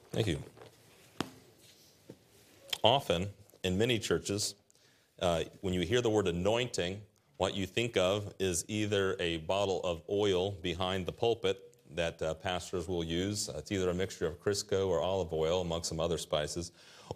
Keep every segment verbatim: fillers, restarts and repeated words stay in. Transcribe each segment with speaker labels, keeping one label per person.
Speaker 1: Thank you. Often, in many churches, uh, when you hear the word anointing, what you think of is either a bottle of oil behind the pulpit that uh, pastors will use. It's either a mixture of Crisco or olive oil, among some other spices,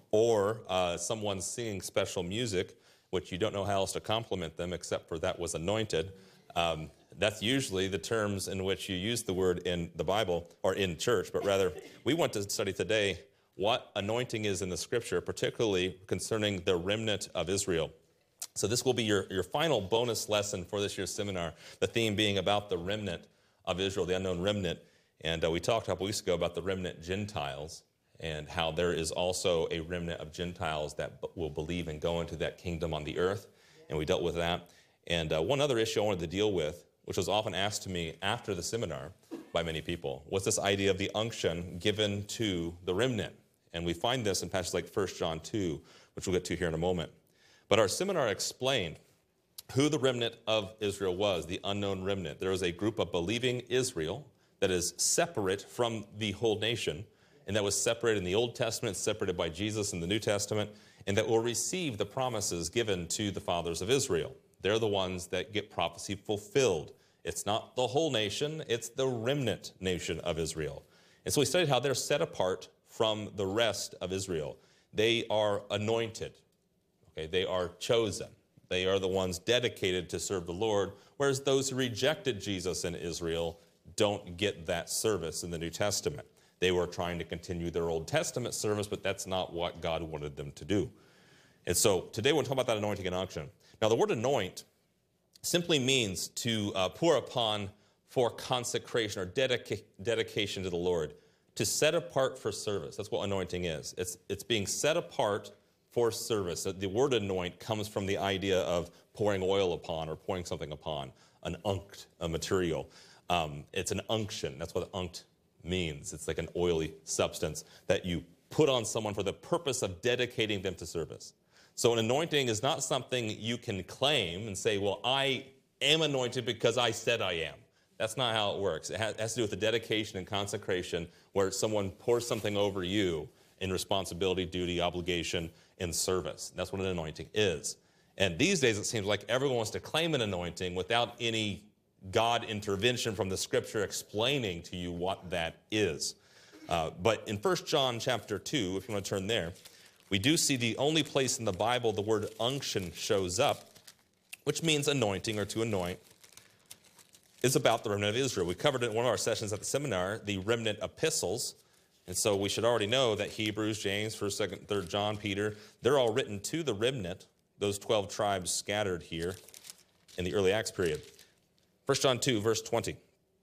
Speaker 1: or uh, someone singing special music, which you don't know how else to compliment them except for that was anointed. Um, that's usually the terms in which you use the word in the Bible or in church, but rather we want to study today what anointing is in the Scripture, particularly concerning the remnant of Israel. So this will be your, your final bonus lesson for this year's seminar, the theme being about the remnant of Israel, the unknown remnant. And uh, we talked a couple weeks ago about the remnant Gentiles and how there is also a remnant of Gentiles that b- will believe and go into that kingdom on the earth. And we dealt with that. And uh, one other issue I wanted to deal with, which was often asked to me after the seminar by many people, was this idea of the unction given to the remnant. And we find this in passages like First John two, which we'll get to here in a moment. But our seminar explained who the remnant of Israel was, the unknown remnant. There was a group of believing Israel that is separate from the whole nation, and that was separated in the Old Testament, separated by Jesus in the New Testament, and that will receive the promises given to the fathers of Israel. They're the ones that get prophecy fulfilled. It's not the whole nation, it's the remnant nation of Israel. And so we studied how they're set apart from the rest of Israel. They are anointed. Okay, they are chosen. They are the ones dedicated to serve the Lord, whereas those who rejected Jesus in Israel don't get that service in the New Testament. They were trying to continue their Old Testament service, but that's not what God wanted them to do. And so today we'll talk about that anointing and unction. Now the word anoint simply means to uh, pour upon for consecration or dedica- dedication to the Lord, to set apart for service. That's what anointing is. It's, it's being set apart for service. The word anoint comes from the idea of pouring oil upon or pouring something upon, an unct, a material. Um, it's an unction. That's what unct means. It's like an oily substance that you put on someone for the purpose of dedicating them to service. So an anointing is not something you can claim and say, well, I am anointed because I said I am. That's not how it works. It has, it has to do with the dedication and consecration where someone pours something over you in responsibility, duty, obligation, and service. That's what an anointing is. And these days it seems like everyone wants to claim an anointing without any God intervention from the Scripture explaining to you what that is. Uh, but in First John chapter two, if you want to turn there, we do see the only place in the Bible the word unction shows up, which means anointing or to anoint, is about the remnant of Israel. We covered it in one of our sessions at the seminar, the remnant epistles. And so we should already know that Hebrews, James, first, second, third John, Peter, they're all written to the remnant, those twelve tribes scattered here in the early Acts period. First John two, verse twenty.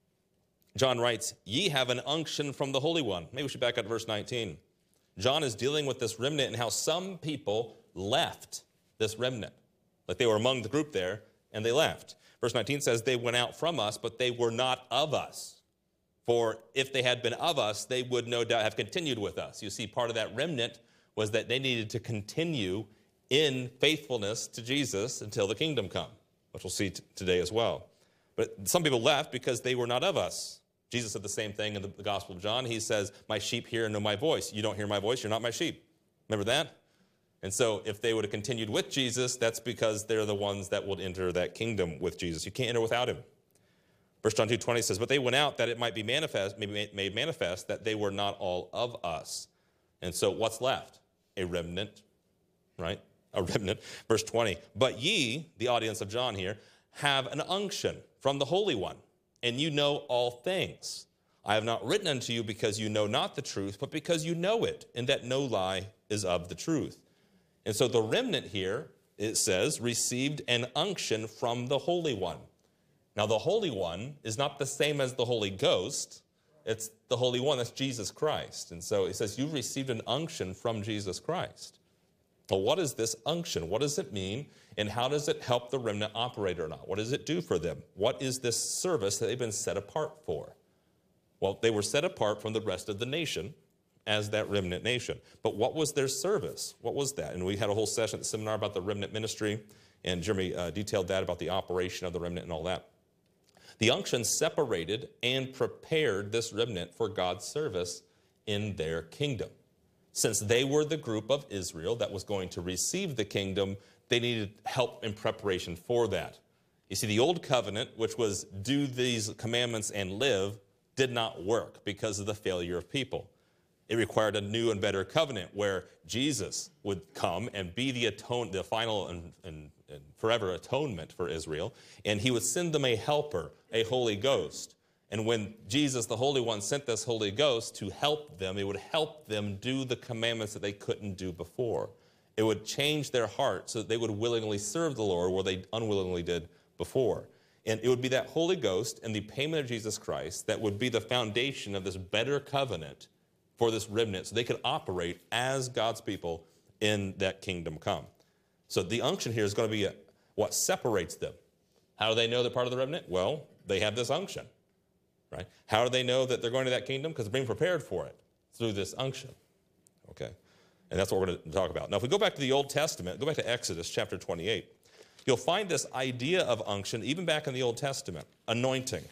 Speaker 1: John writes, ye have an unction from the Holy One. Maybe we should back up to verse nineteen. John is dealing with this remnant and how some people left this remnant. Like they were among the group there, and they left. Verse nineteen says, they went out from us, but they were not of us. For if they had been of us, they would no doubt have continued with us. You see, part of that remnant was that they needed to continue in faithfulness to Jesus until the kingdom come, which we'll see t- today as well. But some people left because they were not of us. Jesus said the same thing in the, the Gospel of John. He says, my sheep hear and know my voice. You don't hear my voice, you're not my sheep. Remember that? And so if they would have continued with Jesus, that's because they're the ones that would enter that kingdom with Jesus. You can't enter without him. First John two twenty says, but they went out that it might be manifest, maybe made manifest that they were not all of us. And so what's left? A remnant, right? A remnant. Verse twenty, but ye, the audience of John here, have an unction from the Holy One, and you know all things. I have not written unto you because you know not the truth, but because you know it, and that no lie is of the truth. And so the remnant here, it says, received an unction from the Holy One. Now, the Holy One is not the same as the Holy Ghost. It's the Holy One, that's Jesus Christ. And so it says, you've received an unction from Jesus Christ. Well, what is this unction? What does it mean? And how does it help the remnant operate or not? What does it do for them? What is this service that they've been set apart for? Well, they were set apart from the rest of the nation as that remnant nation. But what was their service? What was that? And we had a whole session at the seminar about the remnant ministry, and Jeremy uh, detailed that about the operation of the remnant and all that. The unction separated and prepared this remnant for God's service in their kingdom. Since they were the group of Israel that was going to receive the kingdom, they needed help in preparation for that. You see, the old covenant, which was do these commandments and live, did not work because of the failure of people. It required a new and better covenant where Jesus would come and be the atone, the final and, and, and forever atonement for Israel, and he would send them a helper, a Holy Ghost. And when Jesus, the Holy One, sent this Holy Ghost to help them, it would help them do the commandments that they couldn't do before. It would change their heart so that they would willingly serve the Lord where they unwillingly did before. And it would be that Holy Ghost and the payment of Jesus Christ that would be the foundation of this better covenant for this remnant so they could operate as God's people in that kingdom come. So the unction here is going to be a, what separates them. How do they know they're part of the remnant? Well, they have this unction, right? How do they know that they're going to that kingdom? Because they're being prepared for it through this unction, okay? And that's what we're going to talk about. Now, if we go back to the Old Testament, go back to Exodus chapter twenty-eight, you'll find this idea of unction even back in the Old Testament, anointing.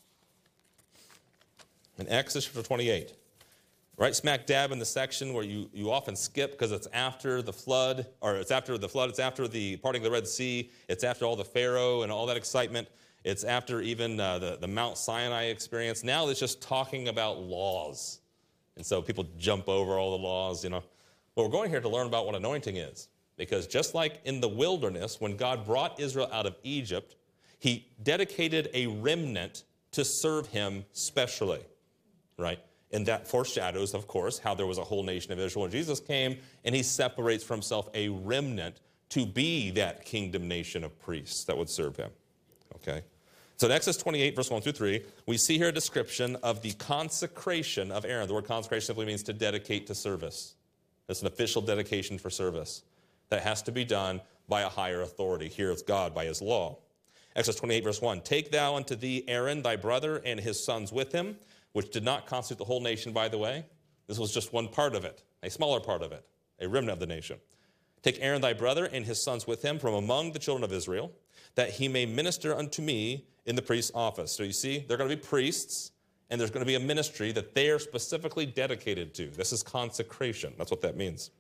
Speaker 1: In Exodus chapter twenty-eight, right smack dab in the section where you, you often skip because it's after the flood, or it's after the flood, it's after the parting of the Red Sea, it's after all the Pharaoh and all that excitement, it's after even uh, the, the Mount Sinai experience. Now it's just talking about laws. And so people jump over all the laws, you know. Well, we're going here to learn about what anointing is. Because just like in the wilderness, when God brought Israel out of Egypt, he dedicated a remnant to serve him specially, right? And that foreshadows, of course, how there was a whole nation of Israel when Jesus came, and he separates for himself a remnant to be that kingdom nation of priests that would serve him, okay? So in Exodus twenty-eight, verse one through three, we see here a description of the consecration of Aaron. The word consecration simply means to dedicate to service. It's an official dedication for service that has to be done by a higher authority. Here it's God by his law. Exodus twenty-eight, verse one, take thou unto thee Aaron thy brother and his sons with him, which did not constitute the whole nation, by the way. This was just one part of it, a smaller part of it, a remnant of the nation. Take Aaron thy brother and his sons with him from among the children of Israel, that he may minister unto me in the priest's office. So you see, they're going to be priests, and there's going to be a ministry that they are specifically dedicated to. This is consecration. That's what that means.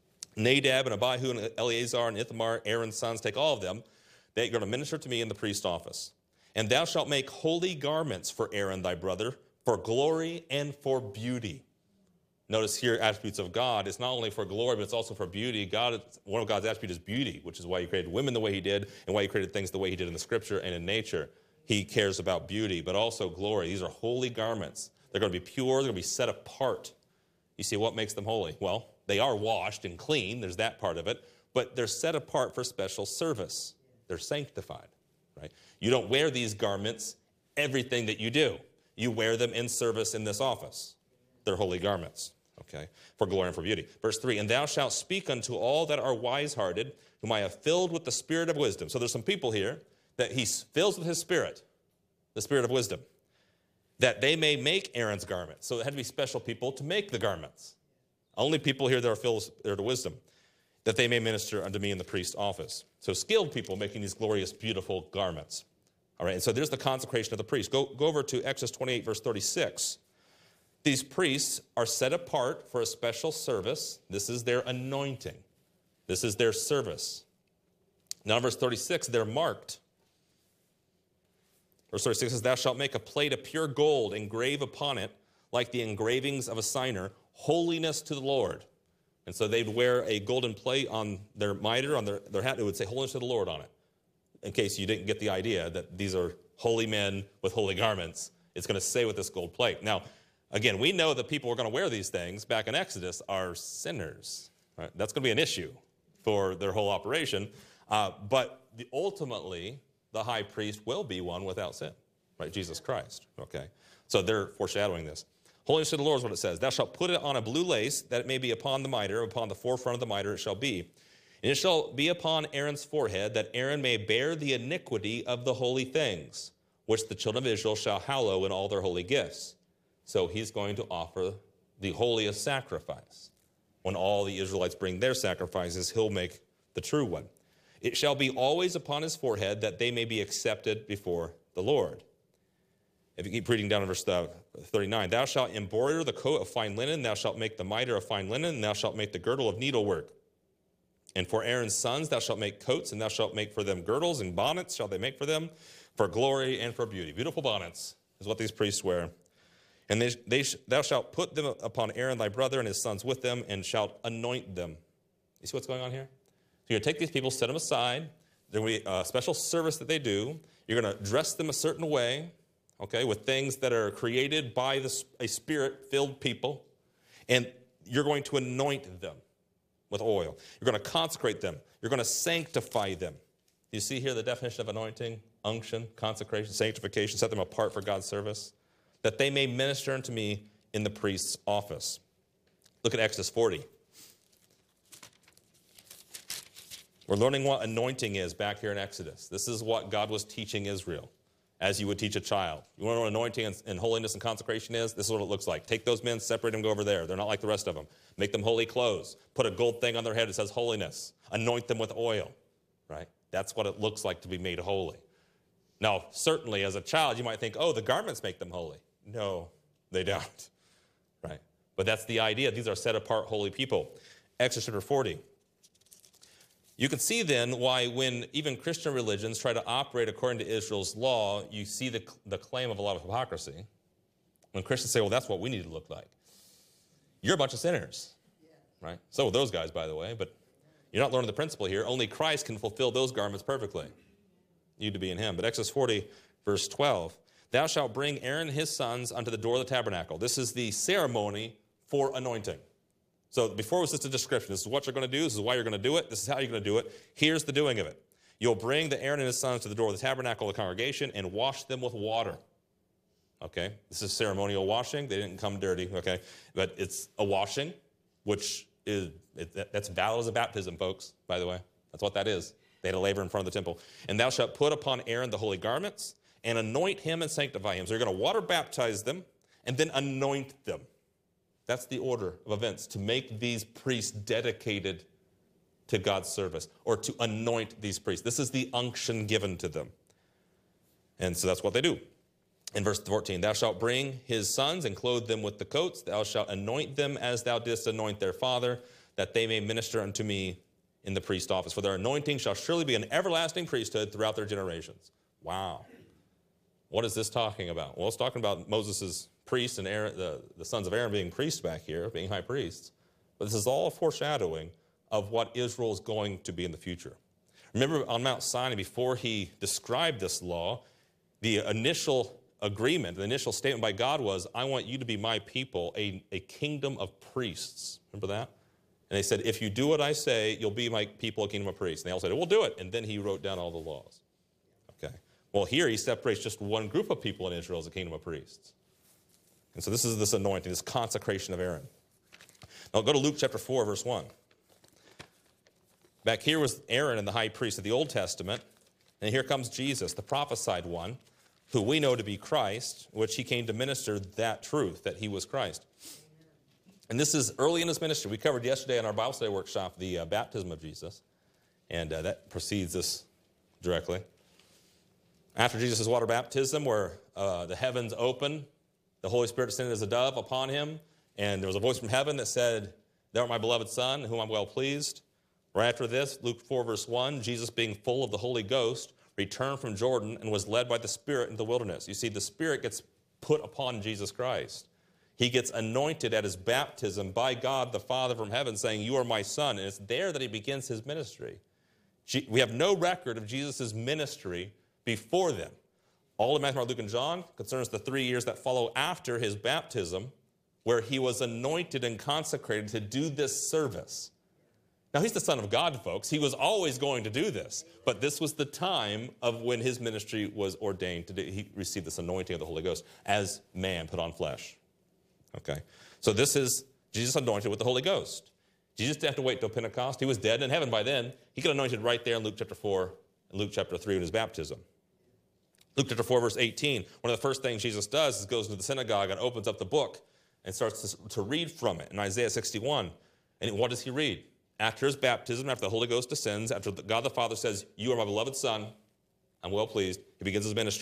Speaker 1: Nadab and Abihu and Eleazar and Ithamar, Aaron's sons, take all of them. They're going to minister to me in the priest's office. And thou shalt make holy garments for Aaron thy brother, for glory and for beauty. Notice here attributes of God. It's not only for glory, but it's also for beauty. God, one of God's attributes is beauty, which is why he created women the way he did and why he created things the way he did in the scripture and in nature. He cares about beauty, but also glory. These are holy garments. They're going to be pure. They're going to be set apart. You see, what makes them holy? Well, they are washed and clean. There's that part of it. But they're set apart for special service. They're sanctified, right? You don't wear these garments everything that you do. You wear them in service in this office. They're holy garments, okay, for glory and for beauty. Verse three, and thou shalt speak unto all that are wise-hearted, whom I have filled with the spirit of wisdom. So there's some people here that he fills with his spirit, the spirit of wisdom, that they may make Aaron's garments. So it had to be special people to make the garments. Only people here that are filled with wisdom, that they may minister unto me in the priest's office. So skilled people making these glorious, beautiful garments. All right, and so there's the consecration of the priest. Go, go over to Exodus twenty-eight, verse thirty-six. These priests are set apart for a special service. This is their anointing. This is their service. Now, verse thirty-six, they're marked. Verse thirty-six says, thou shalt make a plate of pure gold, engrave upon it, like the engravings of a signer, holiness to the Lord. And so they'd wear a golden plate on their mitre, on their, their hat. It would say holiness to the Lord on it. In case you didn't get the idea that these are holy men with holy garments, it's going to say with this gold plate. Now, again, we know that people who are going to wear these things back in Exodus are sinners. Right? That's going to be an issue for their whole operation. Uh, but the, ultimately, the high priest will be one without sin, right? Jesus Christ, okay? So they're foreshadowing this. Holiness to the Lord is what it says. Thou shalt put it on a blue lace, that it may be upon the mitre, upon the forefront of the mitre it shall be. And it shall be upon Aaron's forehead, that Aaron may bear the iniquity of the holy things, which the children of Israel shall hallow in all their holy gifts. So he's going to offer the holiest sacrifice. When all the Israelites bring their sacrifices, he'll make the true one. It shall be always upon his forehead, that they may be accepted before the Lord. If you keep reading down in verse thirty-nine, thou shalt embroider the coat of fine linen, thou shalt make the mitre of fine linen, and thou shalt make the girdle of needlework. And for Aaron's sons thou shalt make coats, and thou shalt make for them girdles, and bonnets shall they make for them, for glory and for beauty. Beautiful bonnets is what these priests wear. And they, they, thou shalt put them upon Aaron thy brother and his sons with them, and shalt anoint them. You see what's going on here? So you're going to take these people, set them aside. There will be a special service that they do. You're going to dress them a certain way, okay, with things that are created by the, a spirit-filled people. And you're going to anoint them with oil. You're going to consecrate them. You're going to sanctify them. You see here the definition of anointing, unction, consecration, sanctification, set them apart for God's service, that they may minister unto me in the priest's office. Look at Exodus forty. We're learning what anointing is back here in Exodus. This is what God was teaching Israel, as you would teach a child. You want to know what anointing and, and holiness and consecration is? This is what it looks like. Take those men, separate them, go over there. They're not like the rest of them. Make them holy clothes. Put a gold thing on their head that says holiness. Anoint them with oil, right? That's what it looks like to be made holy. Now, certainly as a child, you might think, oh, the garments make them holy. No, they don't, right? But that's the idea. These are set-apart holy people. Exodus chapter forty. You can see then why when even Christian religions try to operate according to Israel's law, you see the, the claim of a lot of hypocrisy. When Christians say, well, that's what we need to look like. You're a bunch of sinners, right? So are those guys, by the way, but you're not learning the principle here. Only Christ can fulfill those garments perfectly. You need to be in him. But Exodus forty, verse twelve, thou shalt bring Aaron and his sons unto the door of the tabernacle. This is the ceremony for anointing. So before it was just a description. This is what you're going to do. This is why you're going to do it. This is how you're going to do it. Here's the doing of it. You'll bring the Aaron and his sons to the door of the tabernacle of the congregation and wash them with water. Okay? This is ceremonial washing. They didn't come dirty, okay? But it's a washing, which is, it, that's valid as a baptism, folks, by the way. That's what that is. They had to labor in front of the temple. And thou shalt put upon Aaron the holy garments and anoint him and sanctify him. So you're going to water baptize them and then anoint them. That's the order of events, to make these priests dedicated to God's service, or to anoint these priests. This is the unction given to them. And so that's what they do. In verse fourteen, thou shalt bring his sons and clothe them with the coats. Thou shalt anoint them as thou didst anoint their father, that they may minister unto me in the priest office. For their anointing shall surely be an everlasting priesthood throughout their generations. Wow. What is this talking about? Well, it's talking about Moses' priests and Aaron, the, the sons of Aaron being priests back here, being high priests. But this is all a foreshadowing of what Israel is going to be in the future. Remember on Mount Sinai, before he described this law, the initial agreement, the initial statement by God was, I want you to be my people, a, a kingdom of priests. Remember that? And they said, if you do what I say, you'll be my people, a kingdom of priests. And they all said, we'll do it. And then he wrote down all the laws. Okay. Well, here he separates just one group of people in Israel as a kingdom of priests. And so this is this anointing, this consecration of Aaron. Now go to Luke chapter four, verse one. Back here was Aaron and the high priest of the Old Testament. And here comes Jesus, the prophesied one, who we know to be Christ, which he came to minister that truth, that he was Christ. And this is early in his ministry. We covered yesterday in our Bible study workshop the uh, baptism of Jesus. And uh, that precedes this directly. After Jesus' water baptism, where uh, the heavens opened, the Holy Spirit descended as a dove upon him, and there was a voice from heaven that said, thou art my beloved Son, in whom I'm well pleased. Right after this, Luke four, verse one, Jesus, being full of the Holy Ghost, returned from Jordan and was led by the Spirit into the wilderness. You see, the Spirit gets put upon Jesus Christ. He gets anointed at his baptism by God the Father from heaven, saying, you are my Son. And it's there that he begins his ministry. We have no record of Jesus' ministry before then. All of Matthew, Mark, Luke, and John concerns the three years that follow after his baptism, where he was anointed and consecrated to do this service. Now, he's the Son of God, folks. He was always going to do this. But this was the time of when his ministry was ordained to do. He received this anointing of the Holy Ghost as man put on flesh. Okay. So this is Jesus anointed with the Holy Ghost. Jesus didn't have to wait till Pentecost. He was dead in heaven by then. He got anointed right there in Luke chapter four and Luke chapter three in his baptism. Luke chapter four, verse eighteen, one of the first things Jesus does is goes into the synagogue and opens up the book and starts to, to read from it in Isaiah sixty-one. And what does he read? After his baptism, after the Holy Ghost descends, after God the Father says, you are my beloved Son, I'm well pleased, he begins his ministry.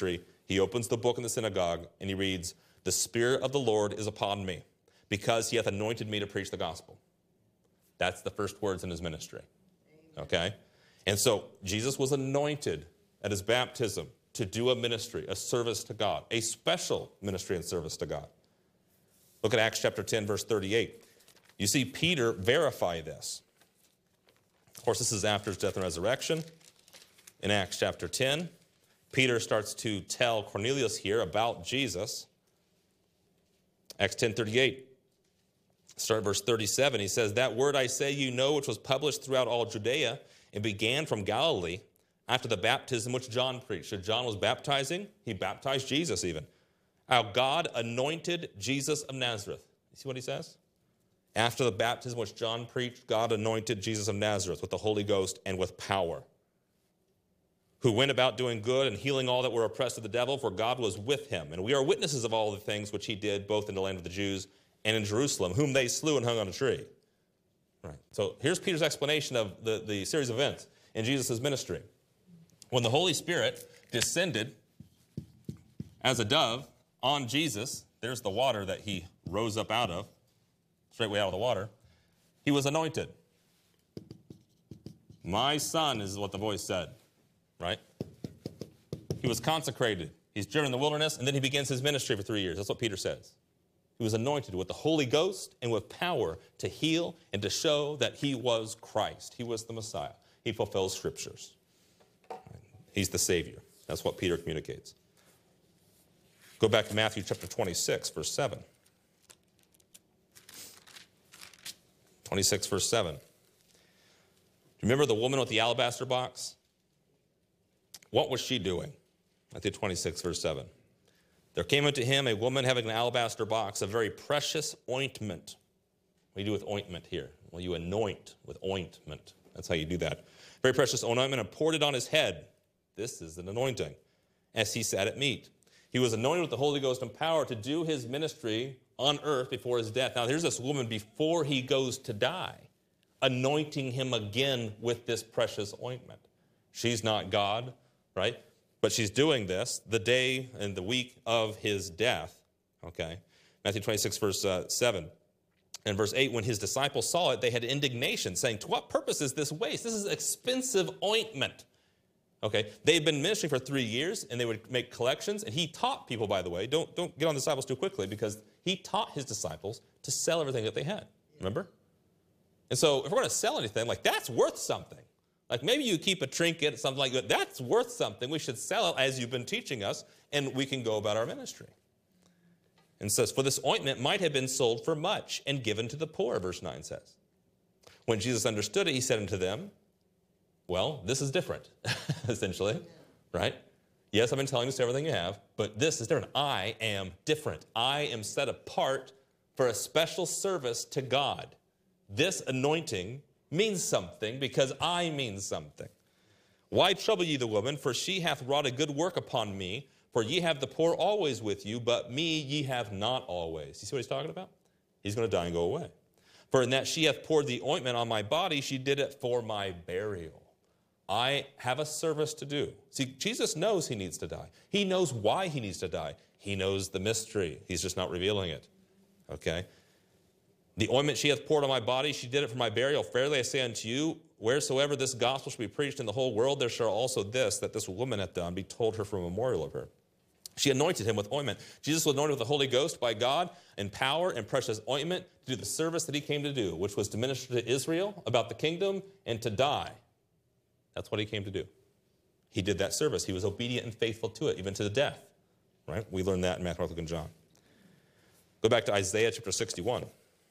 Speaker 1: He opens the book in the synagogue and he reads, "The Spirit of the Lord is upon me, because he hath anointed me to preach the gospel." That's the first words in his ministry. Okay? And so Jesus was anointed at his baptism to do a ministry, a service to God, a special ministry and service to God. Look at Acts chapter ten, verse thirty-eight. You see Peter verify this. Of course, this is after his death and resurrection. In Acts chapter ten, Peter starts to tell Cornelius here about Jesus. Acts ten thirty-eight. Start at verse thirty-seven. He says, "That word I say you know, which was published throughout all Judea, and began from Galilee, after the baptism which John preached." So John was baptizing. He baptized Jesus even. "How God anointed Jesus of Nazareth." You see what he says? After the baptism which John preached, God anointed Jesus of Nazareth with the Holy Ghost and with power, who went about doing good and healing all that were oppressed of the devil, for God was with him. And we are witnesses of all the things which he did, both in the land of the Jews and in Jerusalem, whom they slew and hung on a tree. Right. So here's Peter's explanation of the, the series of events in Jesus' ministry. When the Holy Spirit descended as a dove on Jesus, there's the water that he rose up out of, straightway out of the water, he was anointed. "My son," is what the voice said, right? He was consecrated. He's driven in the wilderness, and then he begins his ministry for three years. That's what Peter says. He was anointed with the Holy Ghost and with power to heal and to show that he was Christ. He was the Messiah. He fulfills Scriptures. He's the Savior. That's what Peter communicates. Go back to Matthew chapter twenty-six, verse seven. twenty-six, verse seven. Do you remember the woman with the alabaster box? What was she doing? Matthew twenty-six, verse seven. "There came unto him a woman having an alabaster box, a very precious ointment." What do you do with ointment here? Well, you anoint with ointment. That's how you do that. "Very precious ointment, and poured it on his head." This is an anointing. "As he sat at meat." He was anointed with the Holy Ghost and power to do his ministry on earth before his death. Now, here's this woman before he goes to die, anointing him again with this precious ointment. She's not God, right? But she's doing this the day and the week of his death, okay? Matthew twenty-six, verse uh, seven. And verse eight, "When his disciples saw it, they had indignation, saying, 'To what purpose is this waste? This is expensive ointment.'" Okay, they'd been ministering for three years, and they would make collections, and he taught people, by the way. Don't, don't get on the disciples too quickly, because he taught his disciples to sell everything that they had, remember? And so if we're going to sell anything, like, that's worth something. Like, maybe you keep a trinket, something like that. That's worth something. We should sell it as you've been teaching us, and we can go about our ministry. And it says, "For this ointment might have been sold for much and given to the poor," verse nine says. "When Jesus understood it, he said unto them," well, this is different, essentially, right? "Yes, I've been telling you to sell everything you have, but this is different. I am different. I am set apart for a special service to God. This anointing means something because I mean something. Why trouble ye the woman? For she hath wrought a good work upon me. For ye have the poor always with you, but me ye have not always." You see what he's talking about? He's going to die and go away. "For in that she hath poured the ointment on my body, she did it for my burial." I have a service to do. See, Jesus knows he needs to die. He knows why he needs to die. He knows the mystery. He's just not revealing it. Okay? "The ointment she hath poured on my body, she did it for my burial. Verily I say unto you, wheresoever this gospel shall be preached in the whole world, there shall also this, that this woman hath done, be told her for a memorial of her." She anointed him with ointment. Jesus was anointed with the Holy Ghost by God in power and precious ointment to do the service that he came to do, which was to minister to Israel about the kingdom and to die. That's what he came to do. He did that service. He was obedient and faithful to it, even to the death. Right? We learned that in Matthew, Mark, Luke, and John. Go back to Isaiah chapter sixty-one.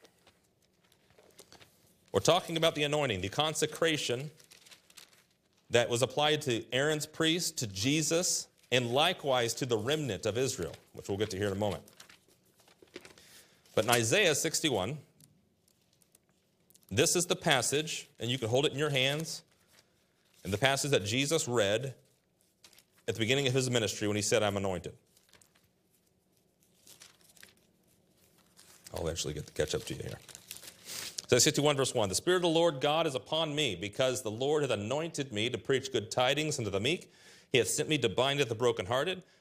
Speaker 1: We're talking about the anointing, the consecration that was applied to Aaron's priest, to Jesus, and likewise to the remnant of Israel, which we'll get to here in a moment. But in Isaiah sixty-one, this is the passage, and you can hold it in your hands, and the passage that Jesus read at the beginning of his ministry when he said, "I'm anointed." I'll eventually get to catch up to you here. So sixty-one verse one, "The Spirit of the Lord God is upon me, because the Lord hath anointed me to preach good tidings unto the meek. He hath sent me to bind up the brokenhearted,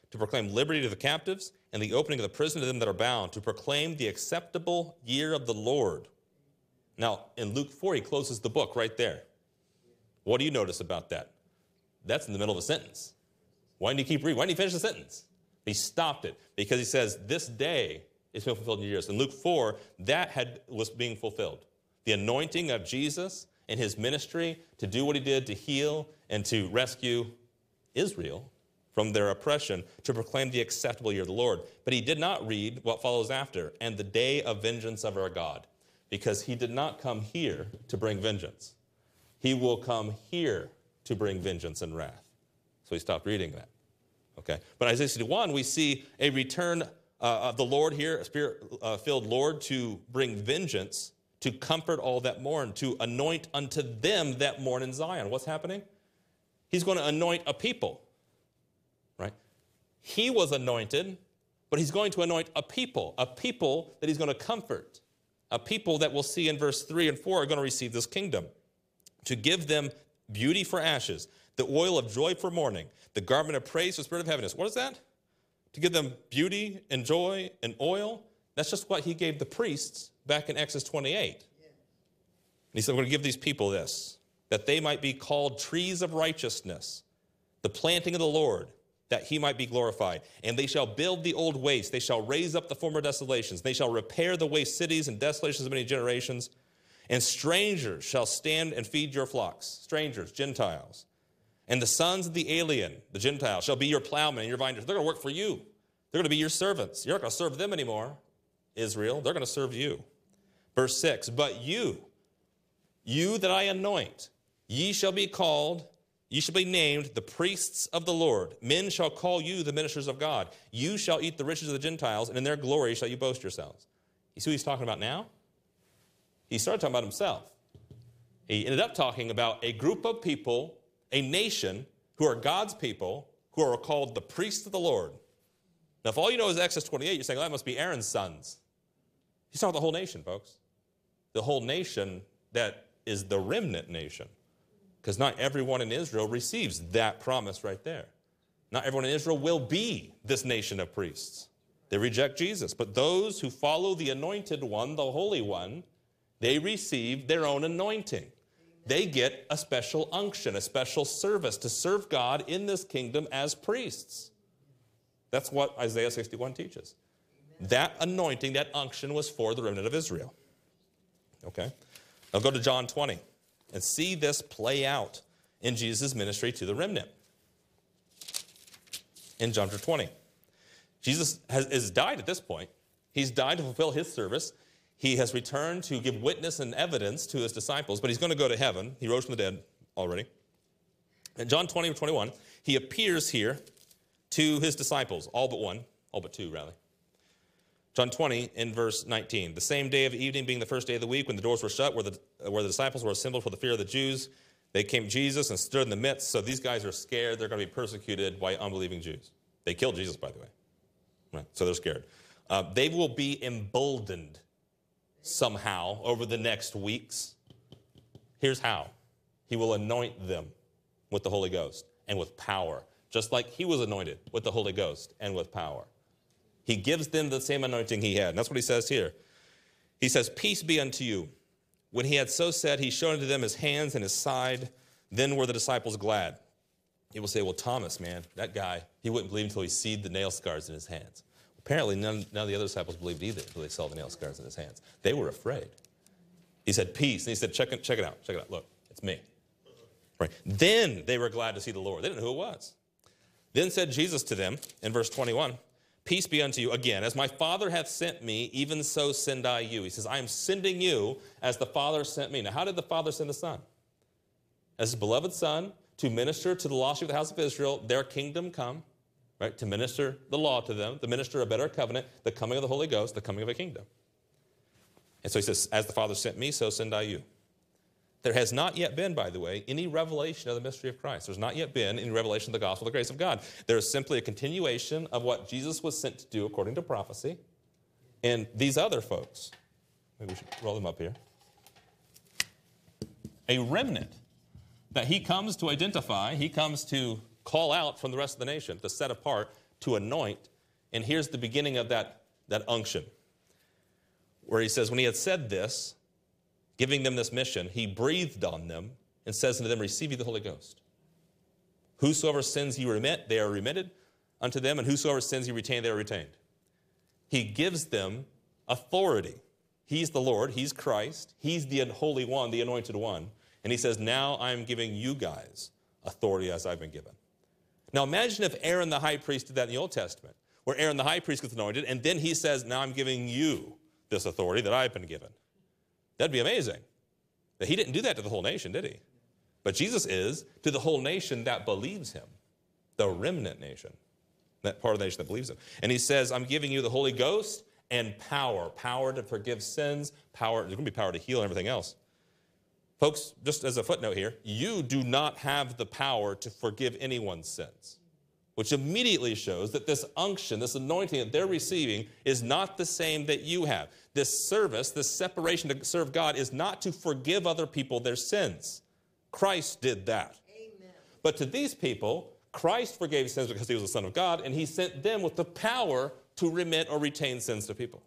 Speaker 1: to proclaim liberty to the captives and the opening of the prison to them that are bound, to proclaim the acceptable year of the Lord. Now, in Luke four, he closes the book right there. What do you notice about that? That's in the middle of a sentence. Why didn't he keep reading? Why didn't he finish the sentence? He stopped it because he says, this day is being fulfilled in your years. In Luke four, that had, was being fulfilled. The anointing of Jesus and his ministry to do what he did, to heal and to rescue Israel from their oppression, to proclaim the acceptable year of the Lord. But he did not read what follows after, and the day of vengeance of our God, because he did not come here to bring vengeance. He will come here to bring vengeance and wrath. So he stopped reading that. Okay. But in Isaiah sixty-one, we see a return uh, of the Lord here, a spirit-filled uh, Lord, to bring vengeance, to comfort all that mourn, to anoint unto them that mourn in Zion. What's happening? He's going to anoint a people, right? He was anointed, but he's going to anoint a people, a people that he's going to comfort, a people that we'll see in verse three and four are going to receive this kingdom, to give them beauty for ashes, the oil of joy for mourning, the garment of praise for the spirit of heaviness. What is that? To give them beauty and joy and oil. That's just what he gave the priests back in Exodus twenty-eight. Yeah. And he said, we're going to give these people this, that they might be called trees of righteousness, the planting of the Lord, that he might be glorified. And they shall build the old waste. They shall raise up the former desolations. They shall repair the waste cities and desolations of many generations. And strangers shall stand and feed your flocks. Strangers, Gentiles. And the sons of the alien, the Gentiles, shall be your plowmen and your vine dressers. They're going to work for you. They're going to be your servants. You're not going to serve them anymore, Israel. They're going to serve you. Verse six, but you, you that I anoint, ye shall be called, ye shall be named the priests of the Lord. Men shall call you the ministers of God. You shall eat the riches of the Gentiles, and in their glory shall you boast yourselves. You see what he's talking about now? He started talking about himself. He ended up talking about a group of people, a nation, who are God's people, who are called the priests of the Lord. Now, if all you know is Exodus twenty-eight, you're saying, well, that must be Aaron's sons. He's talking about the whole nation, folks. The whole nation that is the remnant nation. Because not everyone in Israel receives that promise right there. Not everyone in Israel will be this nation of priests. They reject Jesus. But those who follow the anointed one, the Holy One, they receive their own anointing. They get a special unction, a special service to serve God in this kingdom as priests. That's what Isaiah sixty-one teaches. That anointing, that unction was for the remnant of Israel. Okay? Now go to John twenty and see this play out in Jesus' ministry to the remnant. In John twenty. Jesus has, has died at this point. He's died to fulfill his service. He has returned to give witness and evidence to his disciples, but he's going to go to heaven. He rose from the dead already. In John twenty, twenty-one, he appears here to his disciples, all but one, all but two, rather. John twenty, in verse nineteen, the same day of evening being the first day of the week, when the doors were shut, where the, where the disciples were assembled for the fear of the Jews, they came to Jesus and stood in the midst. So these guys are scared. They're going to be persecuted by unbelieving Jews. They killed Jesus, by the way. Right, so they're scared. Uh, they will be emboldened somehow over the next weeks. Here's how. He will anoint them with the Holy Ghost and with power, just like he was anointed with the Holy Ghost and with power. He gives them the same anointing he had. And that's what he says here. He says, peace be unto you. When he had so said, he showed unto them his hands and his side. Then were the disciples glad. He will say, well, Thomas, man, that guy, he wouldn't believe until he seed the nail scars in his hands. Apparently, none, none of the other disciples believed either until they saw the nail scars in his hands. They were afraid. He said, peace. And he said, check it, check it out. Check it out. Look, it's me. Right. Then they were glad to see the Lord. They didn't know who it was. Then said Jesus to them in verse twenty-one, peace be unto you again. As my Father hath sent me, even so send I you. He says, I am sending you as the Father sent me. Now, how did the Father send the Son? As his beloved Son, to minister to the lost sheep of the house of Israel, their kingdom come. Right, to minister the law to them, to minister a better covenant, the coming of the Holy Ghost, the coming of a kingdom. And so he says, as the Father sent me, so send I you. There has not yet been, by the way, any revelation of the mystery of Christ. There's not yet been any revelation of the gospel of the grace of God. There is simply a continuation of what Jesus was sent to do according to prophecy. And these other folks, maybe we should roll them up here. A remnant that he comes to identify, he comes to call out from the rest of the nation, to set apart, to anoint. And here's the beginning of that, that unction, where he says, when he had said this, giving them this mission, he breathed on them and says unto them, receive ye the Holy Ghost. Whosoever sins ye remit, they are remitted unto them, and whosoever sins ye retain, they are retained. He gives them authority. He's the Lord. He's Christ. He's the Holy One, the Anointed One. And he says, now I'm giving you guys authority as I've been given. Now imagine if Aaron the high priest did that in the Old Testament, where Aaron the high priest gets anointed, and then he says, now I'm giving you this authority that I've been given. That'd be amazing. But he didn't do that to the whole nation, did he? But Jesus is to the whole nation that believes him, the remnant nation, that part of the nation that believes him. And he says, I'm giving you the Holy Ghost and power, power to forgive sins, power, there's going to be power to heal and everything else. Folks, just as a footnote here, you do not have the power to forgive anyone's sins, which immediately shows that this unction, this anointing that they're receiving is not the same that you have. This service, this separation to serve God is not to forgive other people their sins. Christ did that. Amen. But to these people, Christ forgave sins because he was the Son of God, and he sent them with the power to remit or retain sins to people.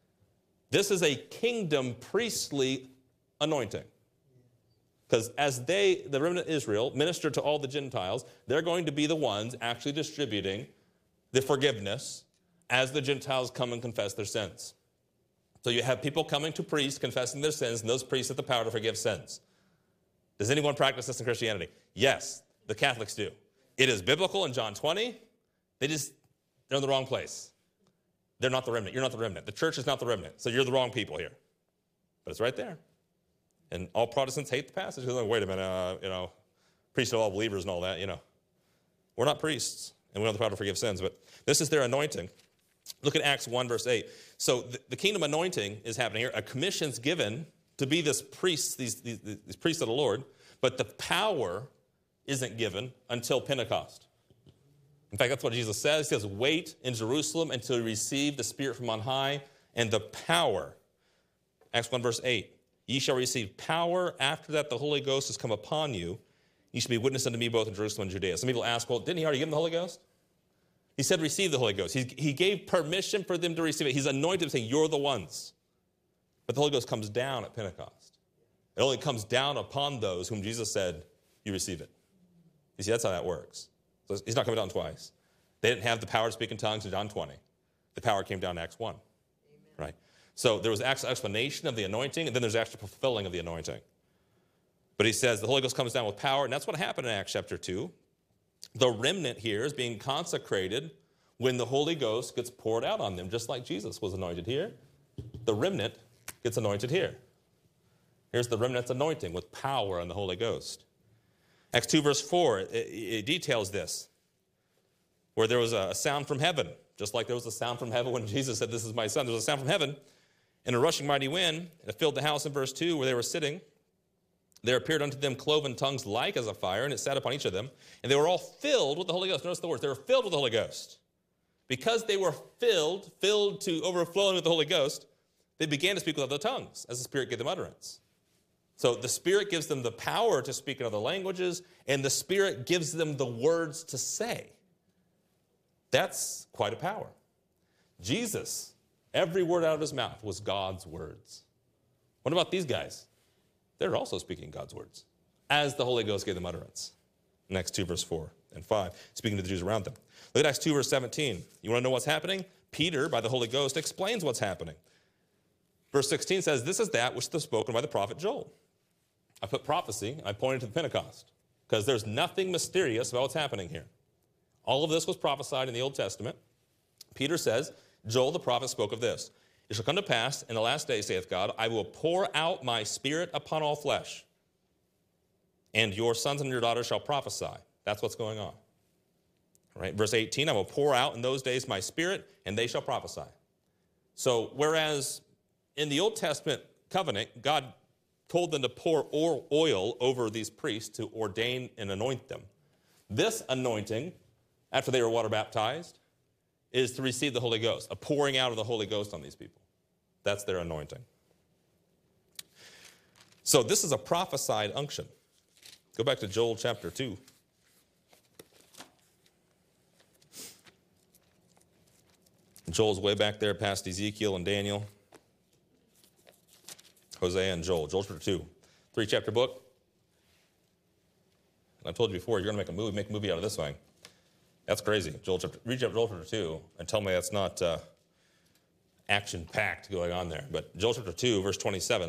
Speaker 1: This is a kingdom priestly anointing. Because as they, the remnant of Israel, minister to all the Gentiles, they're going to be the ones actually distributing the forgiveness as the Gentiles come and confess their sins. So you have people coming to priests confessing their sins, and those priests have the power to forgive sins. Does anyone practice this in Christianity? Yes, the Catholics do. It is biblical in John twenty. They just, they're in the wrong place. They're not the remnant. You're not the remnant. The church is not the remnant. So you're the wrong people here. But it's right there. And all Protestants hate the passage. They're like, wait a minute, uh, you know, priests of all believers and all that, you know. We're not priests, and we don't have the power to forgive sins, but this is their anointing. Look at Acts one, verse eight. So the, the kingdom anointing is happening here. A commission's given to be this priest, these, these, these priests of the Lord, but the power isn't given until Pentecost. In fact, that's what Jesus says. He says, wait in Jerusalem until you receive the Spirit from on high and the power. Acts one, verse eight. Ye shall receive power. After that the Holy Ghost has come upon you. You shall be witness unto me both in Jerusalem and Judea. Some people ask, well, didn't he already give them the Holy Ghost? He said receive the Holy Ghost. He, he gave permission for them to receive it. He's anointed them saying, you're the ones. But the Holy Ghost comes down at Pentecost. It only comes down upon those whom Jesus said, you receive it. You see, that's how that works. So he's not coming down twice. They didn't have the power to speak in tongues in John twenty. The power came down in Acts one. Amen. Right? So there was actual explanation of the anointing, and then there's actual fulfilling of the anointing. But he says the Holy Ghost comes down with power, and that's what happened in Acts chapter two. The remnant here is being consecrated when the Holy Ghost gets poured out on them, just like Jesus was anointed here. The remnant gets anointed here. Here's the remnant's anointing with power and the Holy Ghost. Acts two, verse four, it, it details this, where there was a sound from heaven, just like there was a sound from heaven when Jesus said, this is my son. There was a sound from heaven, and a rushing mighty wind, and it filled the house in verse two where they were sitting. There appeared unto them cloven tongues like as a fire, and it sat upon each of them. And they were all filled with the Holy Ghost. Notice the words. They were filled with the Holy Ghost. Because they were filled, filled to overflowing with the Holy Ghost, they began to speak with other tongues as the Spirit gave them utterance. So the Spirit gives them the power to speak in other languages, and the Spirit gives them the words to say. That's quite a power. Jesus, every word out of his mouth was God's words. What about these guys? They're also speaking God's words as the Holy Ghost gave them utterance. In Acts two, verse four and five, speaking to the Jews around them. Look at Acts two, verse seventeen. You want to know what's happening? Peter, by the Holy Ghost, explains what's happening. Verse sixteen says, this is that which was spoken by the prophet Joel. I put prophecy, and I pointed to the Pentecost, because there's nothing mysterious about what's happening here. All of this was prophesied in the Old Testament. Peter says, Joel the prophet spoke of this. It shall come to pass in the last day, saith God, I will pour out my Spirit upon all flesh, and your sons and your daughters shall prophesy. That's what's going on. All right, verse eighteen, I will pour out in those days my Spirit, and they shall prophesy. So whereas in the Old Testament covenant, God told them to pour oil over these priests to ordain and anoint them. This anointing, after they were water baptized, is to receive the Holy Ghost, a pouring out of the Holy Ghost on these people. That's their anointing. So this is a prophesied unction. Go back to Joel chapter two. Joel's way back there past Ezekiel and Daniel. Hosea and Joel. Joel chapter two. Three-chapter book. And I told you before, you're going to make a movie, make a movie out of this thing. That's crazy. Joel chapter, read Joel chapter two and tell me that's not uh, action-packed going on there. But Joel chapter two, verse twenty-seven.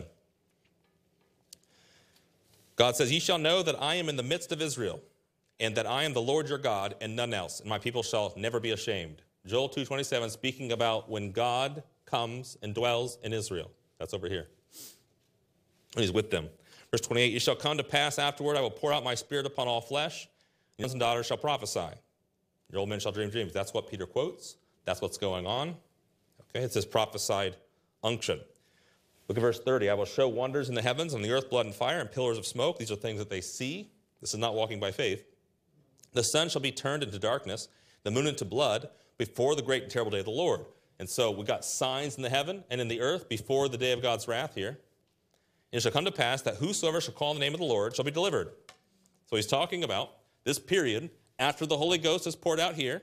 Speaker 1: God says, "Ye shall know that I am in the midst of Israel, and that I am the Lord your God, and none else, and my people shall never be ashamed." Joel two twenty-seven, speaking about when God comes and dwells in Israel. That's over here. And he's with them. Verse twenty-eight, "It shall come to pass afterward, I will pour out my spirit upon all flesh, and sons and daughters shall prophesy. Your old men shall dream dreams." That's what Peter quotes. That's what's going on. Okay, it says prophesied unction. Look at verse thirty. "I will show wonders in the heavens, and the earth blood and fire, and pillars of smoke." These are things that they see. This is not walking by faith. "The sun shall be turned into darkness, the moon into blood, before the great and terrible day of the Lord." And so we got signs in the heaven and in the earth before the day of God's wrath here. "And it shall come to pass that whosoever shall call on the name of the Lord shall be delivered." So he's talking about this period after the Holy Ghost is poured out here,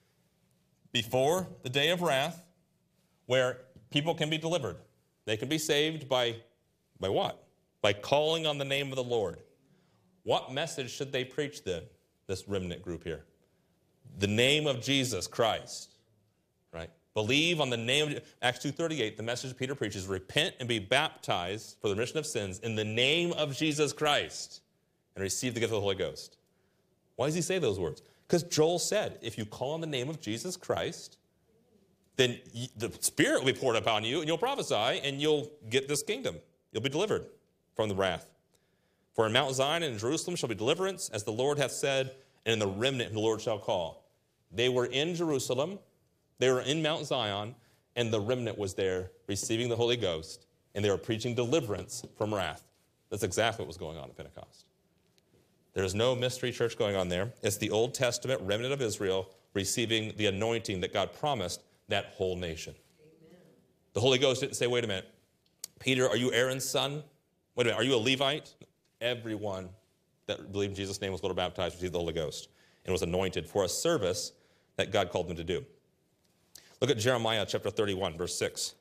Speaker 1: before the day of wrath, where people can be delivered. They can be saved by, by what? By calling on the name of the Lord. What message should they preach then, this remnant group here? The name of Jesus Christ, right? Believe on the name of, Acts two thirty-eight, the message Peter preaches, repent and be baptized for the remission of sins in the name of Jesus Christ and receive the gift of the Holy Ghost. Why does he say those words? Because Joel said, if you call on the name of Jesus Christ, then the Spirit will be poured upon you and you'll prophesy and you'll get this kingdom. You'll be delivered from the wrath. "For in Mount Zion and in Jerusalem shall be deliverance, as the Lord hath said, and in the remnant the Lord shall call." They were in Jerusalem, they were in Mount Zion, and the remnant was there receiving the Holy Ghost, and they were preaching deliverance from wrath. That's exactly what was going on at Pentecost. There's no mystery church going on there. It's the Old Testament remnant of Israel receiving the anointing that God promised that whole nation. Amen. The Holy Ghost didn't say, wait a minute, Peter, are you Aaron's son? Wait a minute, are you a Levite? Everyone that believed in Jesus' name was going to baptize, received the Holy Ghost, and was anointed for a service that God called them to do. Look at Jeremiah chapter thirty-one, verse six.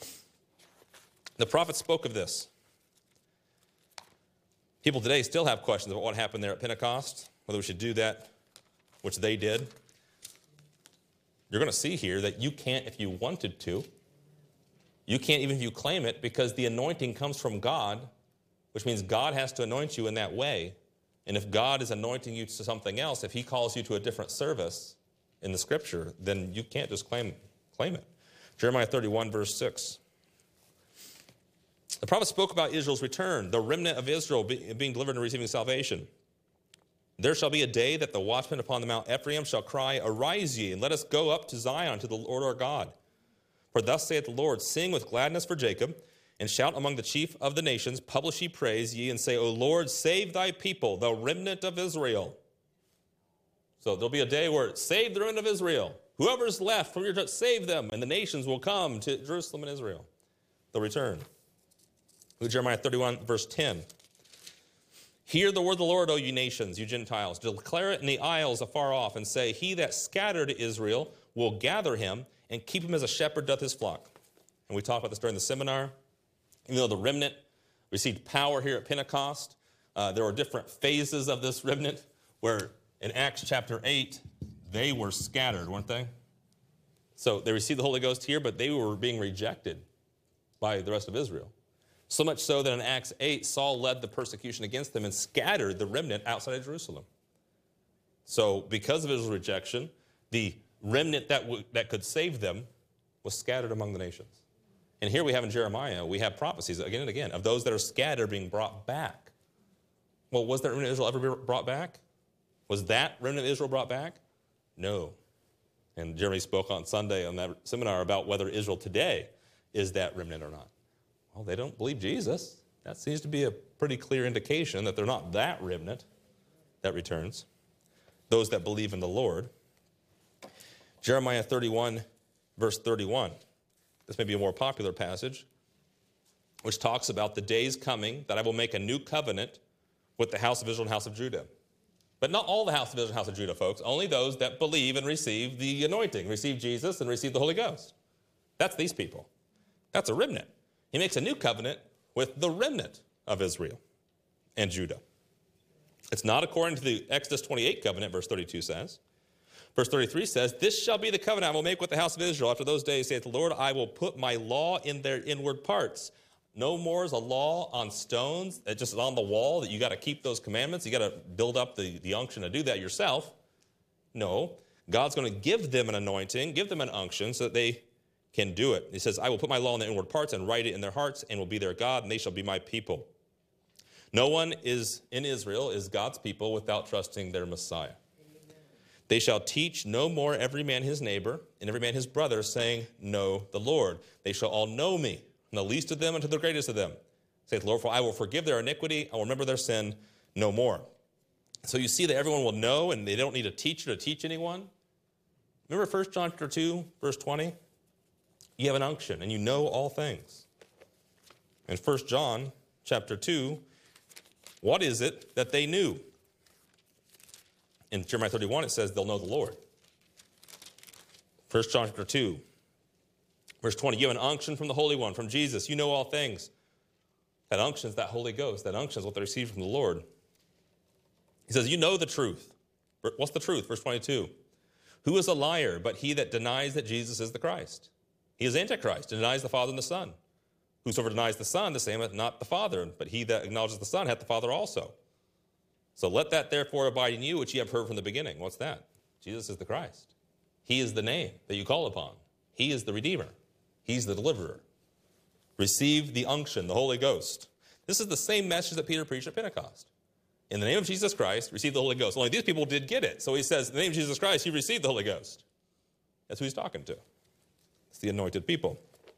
Speaker 1: The prophet spoke of this. People today still have questions about what happened there at Pentecost, whether we should do that, which they did. You're going to see here that you can't if you wanted to. You can't even if you claim it, because the anointing comes from God, which means God has to anoint you in that way. And if God is anointing you to something else, if he calls you to a different service in the Scripture, then you can't just claim, claim it. Jeremiah thirty-one, verse six. The prophet spoke about Israel's return, the remnant of Israel being delivered and receiving salvation. "There shall be a day that the watchmen upon the Mount Ephraim shall cry, Arise ye, and let us go up to Zion to the Lord our God. For thus saith the Lord, Sing with gladness for Jacob, and shout among the chief of the nations, publish ye praise ye, and say, O Lord, save thy people, the remnant of Israel." So there'll be a day where save the remnant of Israel. Whoever's left from your church, save them, and the nations will come to Jerusalem and Israel. They'll return. Look at Jeremiah thirty-one, verse ten. "Hear the word of the Lord, O ye nations, you Gentiles. Declare it in the isles afar off, and say, He that scattered Israel will gather him, and keep him as a shepherd doth his flock." And we talked about this during the seminar. Even though the remnant received power here at Pentecost, uh, there were different phases of this remnant, where in Acts chapter eight, they were scattered, weren't they? So they received the Holy Ghost here, but they were being rejected by the rest of Israel. So much so that in Acts eight, Saul led the persecution against them and scattered the remnant outside of Jerusalem. So because of Israel's rejection, the remnant that, w- that could save them was scattered among the nations. And here we have in Jeremiah, we have prophecies again and again of those that are scattered being brought back. Well, was that remnant of Israel ever brought back? Was that remnant of Israel brought back? No. And Jeremy spoke on Sunday on that seminar about whether Israel today is that remnant or not. Well, they don't believe Jesus. That seems to be a pretty clear indication that they're not that remnant that returns. Those that believe in the Lord. Jeremiah thirty-one, verse thirty-one. This may be a more popular passage, which talks about the days coming that I will make a new covenant with the house of Israel and house of Judah. But not all the house of Israel and house of Judah, folks. Only those that believe and receive the anointing, receive Jesus and receive the Holy Ghost. That's these people. That's a remnant. He makes a new covenant with the remnant of Israel and Judah. It's not according to the Exodus twenty-eight covenant, verse thirty-two says. Verse thirty-three says, this shall be the covenant I will make with the house of Israel. After those days, saith the Lord, I will put my law in their inward parts. No more is a law on stones that just is on the wall that you got to keep those commandments. You got to build up the, the unction to do that yourself. No, God's going to give them an anointing, give them an unction so that they can do it. He says, I will put my law in their inward parts and write it in their hearts and will be their God and they shall be my people. No one is in Israel is God's people without trusting their Messiah. Amen. They shall teach no more every man his neighbor and every man his brother, saying, know the Lord. They shall all know me, from the least of them unto the greatest of them. Saith the Lord, for I will forgive their iniquity, I will remember their sin no more. So you see that everyone will know, and they don't need a teacher to teach anyone. Remember First John chapter two, verse twenty? You have an unction, and you know all things. In First John chapter two, what is it that they knew? In Jeremiah thirty-one, it says they'll know the Lord. First John chapter two, verse twenty, you have an unction from the Holy One, from Jesus. You know all things. That unction is that Holy Ghost. That unction is what they receive from the Lord. He says, you know the truth. What's the truth? Verse twenty-two. Who is a liar but he that denies that Jesus is the Christ? He is Antichrist and denies the Father and the Son. Whosoever denies the Son, the same hath not the Father. But he that acknowledges the Son hath the Father also. So let that therefore abide in you, which ye have heard from the beginning. What's that? Jesus is the Christ. He is the name that you call upon. He is the Redeemer. He's the Deliverer. Receive the unction, the Holy Ghost. This is the same message that Peter preached at Pentecost. In the name of Jesus Christ, receive the Holy Ghost. Only these people did get it. So he says, in the name of Jesus Christ, you receive the Holy Ghost. That's who he's talking to. It's the anointed people.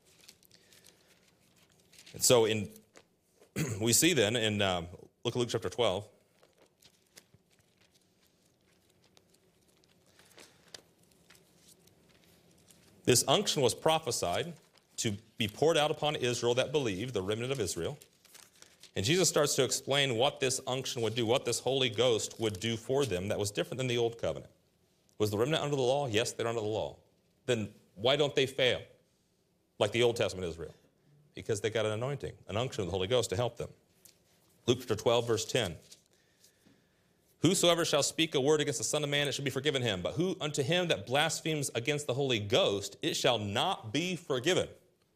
Speaker 1: And so in we see then in, um, look at Luke chapter twelve. This unction was prophesied to be poured out upon Israel that believed, the remnant of Israel. And Jesus starts to explain what this unction would do, what this Holy Ghost would do for them that was different than the old covenant. Was the remnant under the law? Yes, they're under the law. Then why don't they fail like the Old Testament Israel? Because they got an anointing, an unction of the Holy Ghost to help them. Luke chapter twelve, verse ten. Whosoever shall speak a word against the Son of Man, it shall be forgiven him. But who unto him that blasphemes against the Holy Ghost, it shall not be forgiven.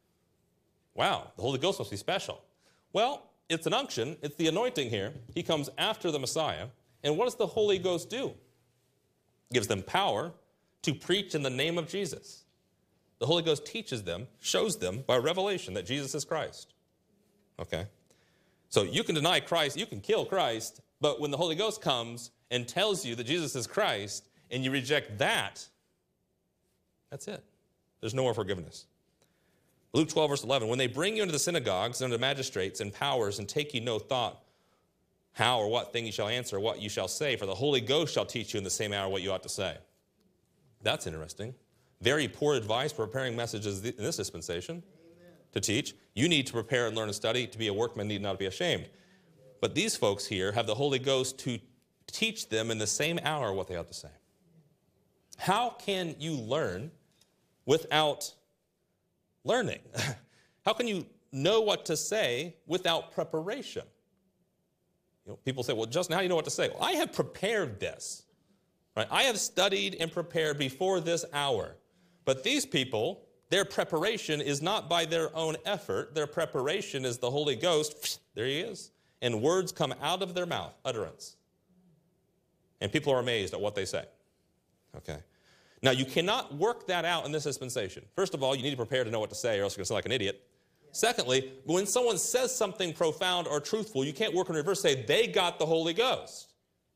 Speaker 1: Wow, the Holy Ghost must be special. Well, it's an unction. It's the anointing here. He comes after the Messiah. And what does the Holy Ghost do? It gives them power to preach in the name of Jesus. The Holy Ghost teaches them, shows them by revelation that Jesus is Christ. Okay? So you can deny Christ, you can kill Christ, but when the Holy Ghost comes and tells you that Jesus is Christ and you reject that, that's it. There's no more forgiveness. Luke twelve, verse eleven, when they bring you into the synagogues and unto the magistrates and powers and take you no thought how or what thing you shall answer, or what you shall say, for the Holy Ghost shall teach you in the same hour what you ought to say. That's interesting. Very poor advice for preparing messages in this dispensation. Amen. To teach. You need to prepare and learn and study. To be a workman need not be ashamed. But these folks here have the Holy Ghost to teach them in the same hour what they ought to say. How can you learn without learning? How can you know what to say without preparation? You know, people say, well, Justin, how do you know what to say? Well, I have prepared this. Right? I have studied and prepared before this hour. But these people, their preparation is not by their own effort. Their preparation is the Holy Ghost. There he is. And words come out of their mouth, utterance. And people are amazed at what they say. Okay. Now, you cannot work that out in this dispensation. First of all, you need to prepare to know what to say, or else you're going to sound like an idiot. Secondly, when someone says something profound or truthful, you can't work in reverse, say, they got the Holy Ghost.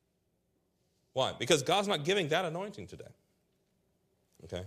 Speaker 1: Why? Because God's not giving that anointing today. Okay?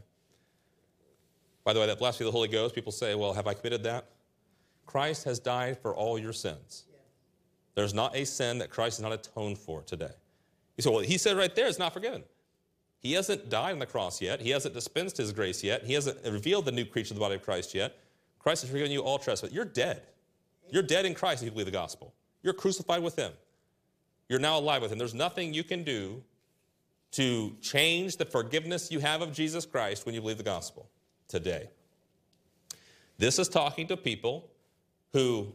Speaker 1: By the way, that blasphemy of the Holy Ghost, people say, well, have I committed that? Christ has died for all your sins. There's not a sin that Christ has not atoned for today. You say, well, he said right there, it's not forgiven. He hasn't died on the cross yet. He hasn't dispensed his grace yet. He hasn't revealed the new creature of the body of Christ yet. Christ has forgiven you all trespass. You're dead. You're dead in Christ if you believe the gospel. You're crucified with him. You're now alive with him. There's nothing you can do to change the forgiveness you have of Jesus Christ when you believe the gospel today. This is talking to people who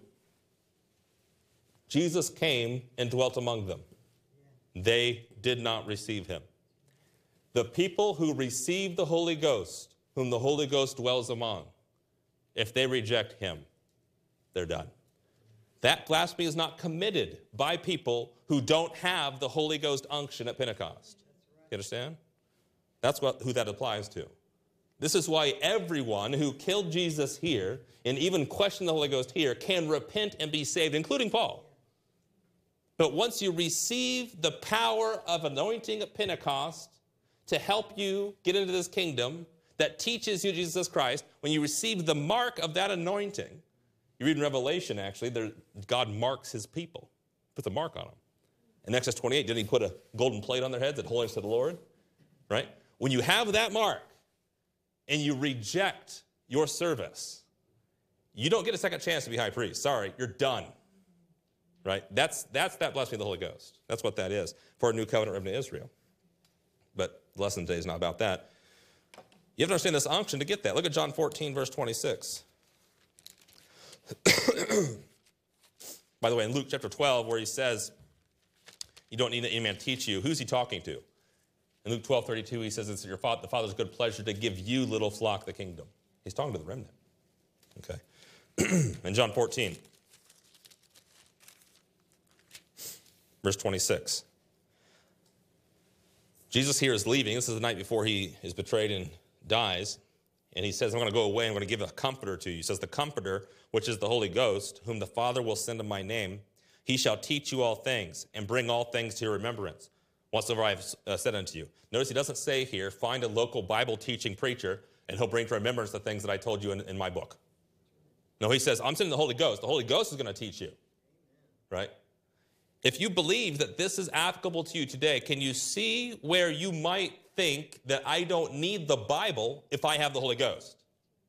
Speaker 1: Jesus came and dwelt among them. They did not receive him. The people who receive the Holy Ghost, whom the Holy Ghost dwells among, if they reject him, they're done. That blasphemy is not committed by people who don't have the Holy Ghost unction at Pentecost. You understand? That's what, who that applies to. This is why everyone who killed Jesus here and even questioned the Holy Ghost here can repent and be saved, including Paul. But once you receive the power of anointing at Pentecost to help you get into this kingdom that teaches you Jesus Christ, when you receive the mark of that anointing, you read in Revelation, actually, there, God marks his people, puts a mark on them. In Exodus twenty-eight, didn't he put a golden plate on their heads that holiness to the Lord? Right? When you have that mark and you reject your service, you don't get a second chance to be high priest. Sorry, you're done. Right? That's, that's that blasphemy of the Holy Ghost. That's what that is for a new covenant remnant Israel. But the lesson today is not about that. You have to understand this unction to get that. Look at John fourteen, verse twenty-six. By the way, in Luke chapter twelve, where he says, you don't need any man teach you, who's he talking to? In Luke twelve, thirty-two, he says, it's your father, the Father's good pleasure to give you, little flock, the kingdom. He's talking to the remnant. Okay. In John fourteen, verse twenty-six. Jesus here is leaving. This is the night before he is betrayed and dies. And he says, I'm going to go away. I'm going to give a comforter to you. He says, the comforter, which is the Holy Ghost, whom the Father will send in my name, he shall teach you all things and bring all things to your remembrance, whatsoever I have uh, said unto you. Notice he doesn't say here, find a local Bible teaching preacher and he'll bring to remembrance the things that I told you in, in my book. No, he says, I'm sending the Holy Ghost. The Holy Ghost is going to teach you, right? If you believe that this is applicable to you today, can you see where you might think that I don't need the Bible if I have the Holy Ghost?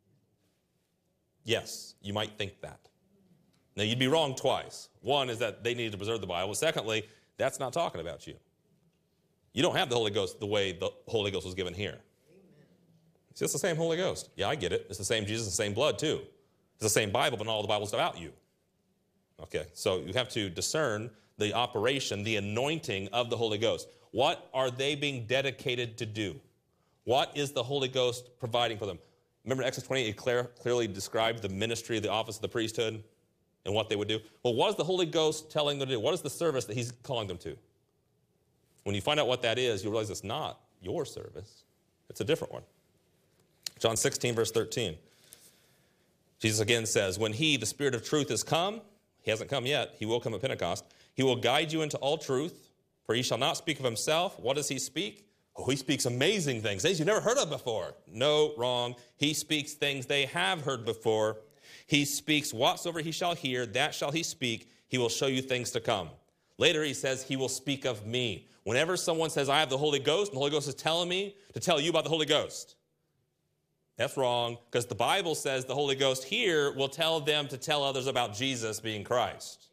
Speaker 1: Yes, you might think that. Now, you'd be wrong twice. One is that they needed to preserve the Bible. Secondly, that's not talking about you. You don't have the Holy Ghost the way the Holy Ghost was given here. It's just the same Holy Ghost. Yeah, I get it. It's the same Jesus, the same blood, too. It's the same Bible, but not all the Bible's about you. Okay, so you have to discern the operation, the anointing of the Holy Ghost. What are they being dedicated to do? What is the Holy Ghost providing for them? Remember Exodus twenty-eight, it clear, clearly described the ministry, the office of the priesthood, and what they would do. Well, what is the Holy Ghost telling them to do? What is the service that he's calling them to? When you find out what that is, you realize it's not your service. It's a different one. John sixteen, verse thirteen. Jesus again says, when he, the Spirit of truth, is come, he hasn't come yet, he will come at Pentecost, he will guide you into all truth, for he shall not speak of himself. What does he speak? Oh, he speaks amazing things, things you've never heard of before. No, wrong. He speaks things they have heard before. He speaks whatsoever he shall hear, that shall he speak. He will show you things to come. Later he says, he will speak of me. Whenever someone says, I have the Holy Ghost, and the Holy Ghost is telling me to tell you about the Holy Ghost, that's wrong, because the Bible says the Holy Ghost here will tell them to tell others about Jesus being Christ.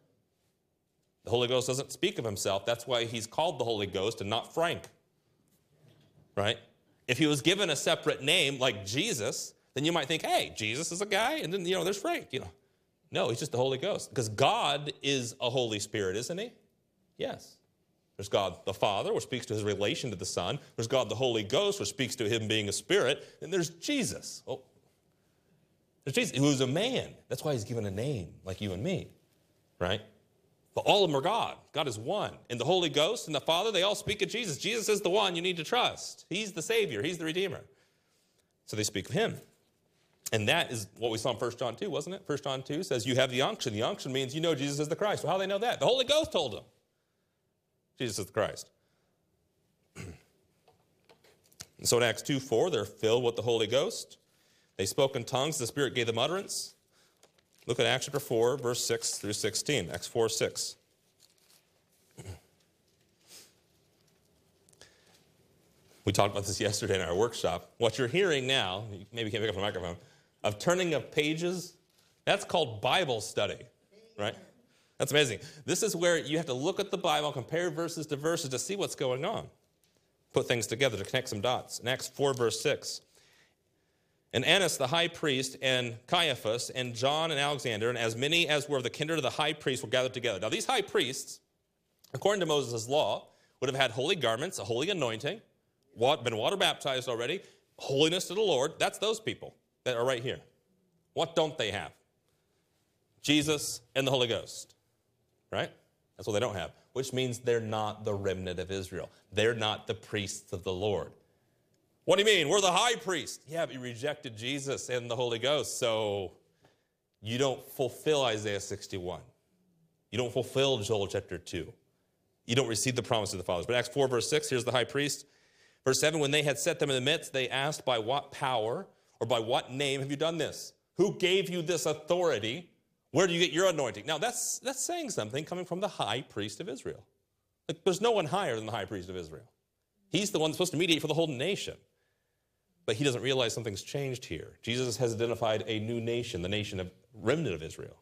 Speaker 1: The Holy Ghost doesn't speak of himself. That's why he's called the Holy Ghost and not Frank. Right? If he was given a separate name like Jesus, then you might think, hey, Jesus is a guy, and then, you know, there's Frank, you know. No, he's just the Holy Ghost. Because God is a Holy Spirit, isn't he? Yes. There's God the Father, which speaks to his relation to the Son. There's God the Holy Ghost, which speaks to him being a spirit. And there's Jesus. Oh, there's Jesus, who's a man. That's why he's given a name, like you and me. Right? But all of them are God. God is one. And the Holy Ghost and the Father, they all speak of Jesus. Jesus is the one you need to trust. He's the Savior. He's the Redeemer. So they speak of him. And that is what we saw in First John two, wasn't it? First John two says you have the unction. The unction means you know Jesus is the Christ. Well, how do they know that? The Holy Ghost told them. Jesus is the Christ. And so in Acts two four, they're filled with the Holy Ghost. They spoke in tongues. The Spirit gave them utterance. Look at Acts chapter four, verse six through sixteen. Acts four, six. We talked about this yesterday in our workshop. What you're hearing now, you maybe can't pick up the microphone, of turning of pages, that's called Bible study, right? That's amazing. This is where you have to look at the Bible, compare verses to verses to see what's going on. Put things together to connect some dots. In Acts four, verse six. And Annas the high priest, and Caiaphas, and John and Alexander, and as many as were of the kindred of the high priest were gathered together. Now these high priests, according to Moses' law, would have had holy garments, a holy anointing, been water baptized already, holiness to the Lord. That's those people that are right here. What don't they have? Jesus and the Holy Ghost, right? That's what they don't have, which means they're not the remnant of Israel. They're not the priests of the Lord. What do you mean? We're the high priest. Yeah, but you rejected Jesus and the Holy Ghost, so you don't fulfill Isaiah sixty-one. You don't fulfill Joel chapter two. You don't receive the promise of the fathers. But Acts four, verse six, here's the high priest. Verse seven, when they had set them in the midst, they asked, by what power or by what name have you done this? Who gave you this authority? Where do you get your anointing? Now, that's, that's saying something coming from the high priest of Israel. Like, there's no one higher than the high priest of Israel. He's the one that's supposed to mediate for the whole nation. But he doesn't realize something's changed here. Jesus has identified a new nation, the nation of remnant of Israel.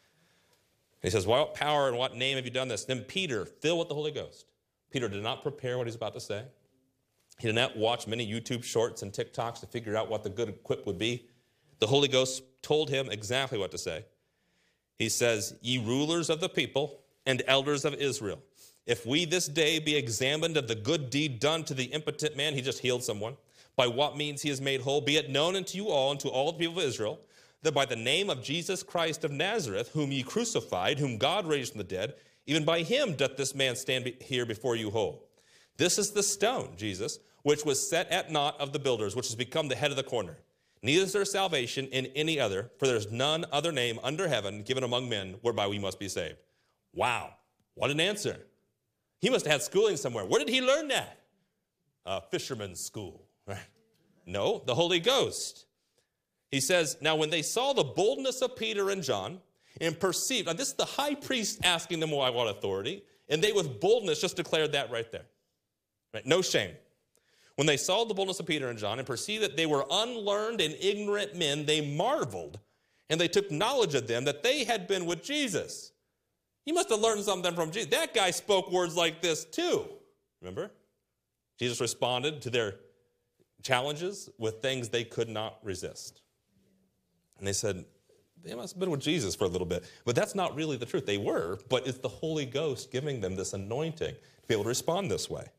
Speaker 1: He says, what power and what name have you done this? Then Peter, filled with the Holy Ghost. Peter did not prepare what he's about to say. He did not watch many YouTube shorts and TikToks to figure out what the good quip would be. The Holy Ghost told him exactly what to say. He says, ye rulers of the people and elders of Israel, if we this day be examined of the good deed done to the impotent man, he just healed someone, by what means he is made whole, be it known unto you all and to all the people of Israel, that by the name of Jesus Christ of Nazareth, whom ye crucified, whom God raised from the dead, even by him doth this man stand be- here before you whole. This is the stone, Jesus, which was set at naught of the builders, which has become the head of the corner. Neither is there salvation in any other, for there is none other name under heaven given among men whereby we must be saved. Wow, what an answer. He must have had schooling somewhere. Where did he learn that? A fisherman's school, right? No, the Holy Ghost. He says, now when they saw the boldness of Peter and John and perceived, now this is the high priest asking them why what authority, and they with boldness just declared that right there. Right? No shame. When they saw the boldness of Peter and John and perceived that they were unlearned and ignorant men, they marveled, and they took knowledge of them that they had been with Jesus. You must have learned something from Jesus. That guy spoke words like this too. Remember? Jesus responded to their challenges with things they could not resist. And they said, they must have been with Jesus for a little bit. But that's not really the truth. They were, but it's the Holy Ghost giving them this anointing to be able to respond this way.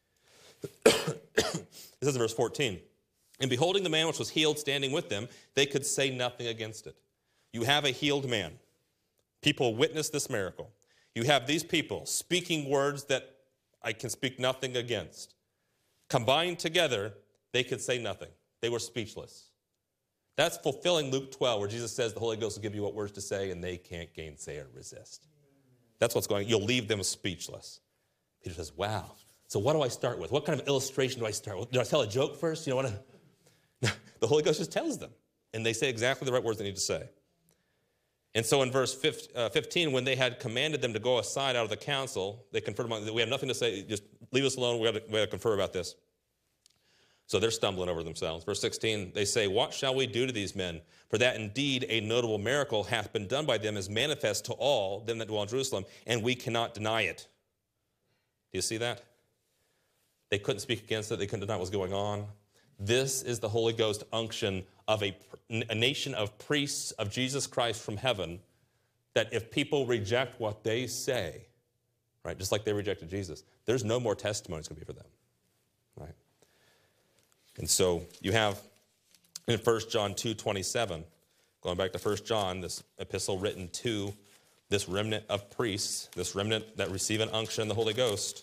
Speaker 1: It says in verse fourteen, and beholding the man which was healed standing with them, they could say nothing against it. You have a healed man. People witness this miracle. You have these people speaking words that I can speak nothing against. Combined together, they could say nothing. They were speechless. That's fulfilling Luke twelve, where Jesus says the Holy Ghost will give you what words to say, and they can't gainsay or resist. That's what's going on. You'll leave them speechless. Peter says, wow. So what do I start with? What kind of illustration do I start with? Do I tell a joke first? You know what? I... The Holy Ghost just tells them, and they say exactly the right words they need to say. And so in verse fifteen, when they had commanded them to go aside out of the council, they conferred among them, we have nothing to say, just leave us alone, we got to, we got to confer about this. So they're stumbling over themselves. Verse sixteen, they say, what shall we do to these men? For that indeed a notable miracle hath been done by them, is manifest to all them that dwell in Jerusalem, and we cannot deny it. Do you see that? They couldn't speak against it. They couldn't deny what was going on. This is the Holy Ghost unction of a, a nation of priests of Jesus Christ from heaven, that if people reject what they say, right, just like they rejected Jesus, there's no more testimony it's going to be for them, right? And so you have in First John two twenty-seven, going back to First John, this epistle written to this remnant of priests, this remnant that receive an unction in the Holy Ghost,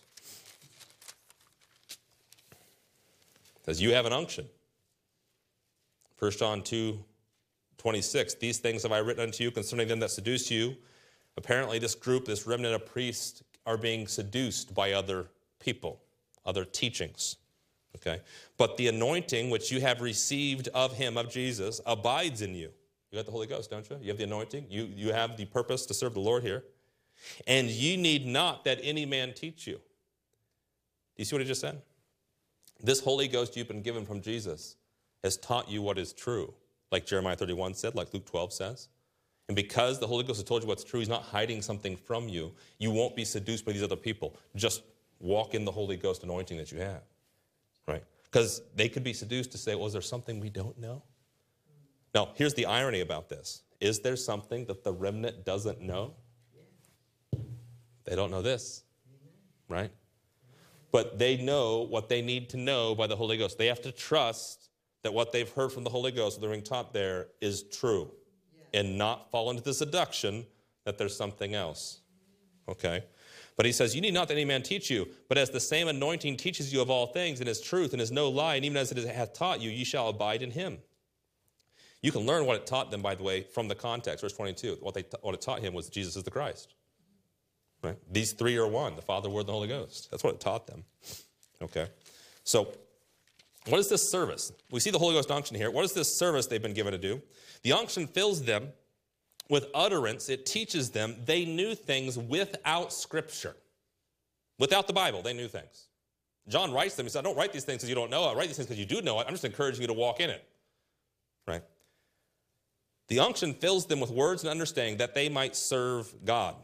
Speaker 1: says, you have an unction. First John two twenty-six, these things have I written unto you concerning them that seduce you. Apparently this group, this remnant of priests, are being seduced by other people, other teachings. Okay? But the anointing which you have received of him, of Jesus, abides in you. You got the Holy Ghost, don't you? You have the anointing. You, you have the purpose to serve the Lord here. And ye need not that any man teach you. Do you see what he just said? This Holy Ghost you've been given from Jesus has taught you what is true, like Jeremiah thirty-one said, like Luke twelve says. And because the Holy Ghost has told you what's true, he's not hiding something from you. You won't be seduced by these other people. Just walk in the Holy Ghost anointing that you have, right? Because they could be seduced to say, well, is there something we don't know? Now, here's the irony about this. Is there something that the remnant doesn't know? They don't know this, right? But they know what they need to know by the Holy Ghost. They have to trust that what they've heard from the Holy Ghost, they're being taught there, is true, and not fall into the seduction that there's something else, okay? But he says, you need not that any man teach you, but as the same anointing teaches you of all things, and is truth, and is no lie, and even as it hath taught you, ye shall abide in him. You can learn what it taught them, by the way, from the context, verse twenty-two. What, they, what it taught him was Jesus is the Christ. Right? These three are one, the Father, Word, and the Holy Ghost. That's what it taught them. Okay? So, what is this service? We see the Holy Ghost unction here. What is this service they've been given to do? The unction fills them with utterance. It teaches them. They knew things without Scripture. Without the Bible, they knew things. John writes them. He said, I don't write these things because you don't know it. I write these things because you do know it. I'm just encouraging you to walk in it. Right? The unction fills them with words and understanding that they might serve God.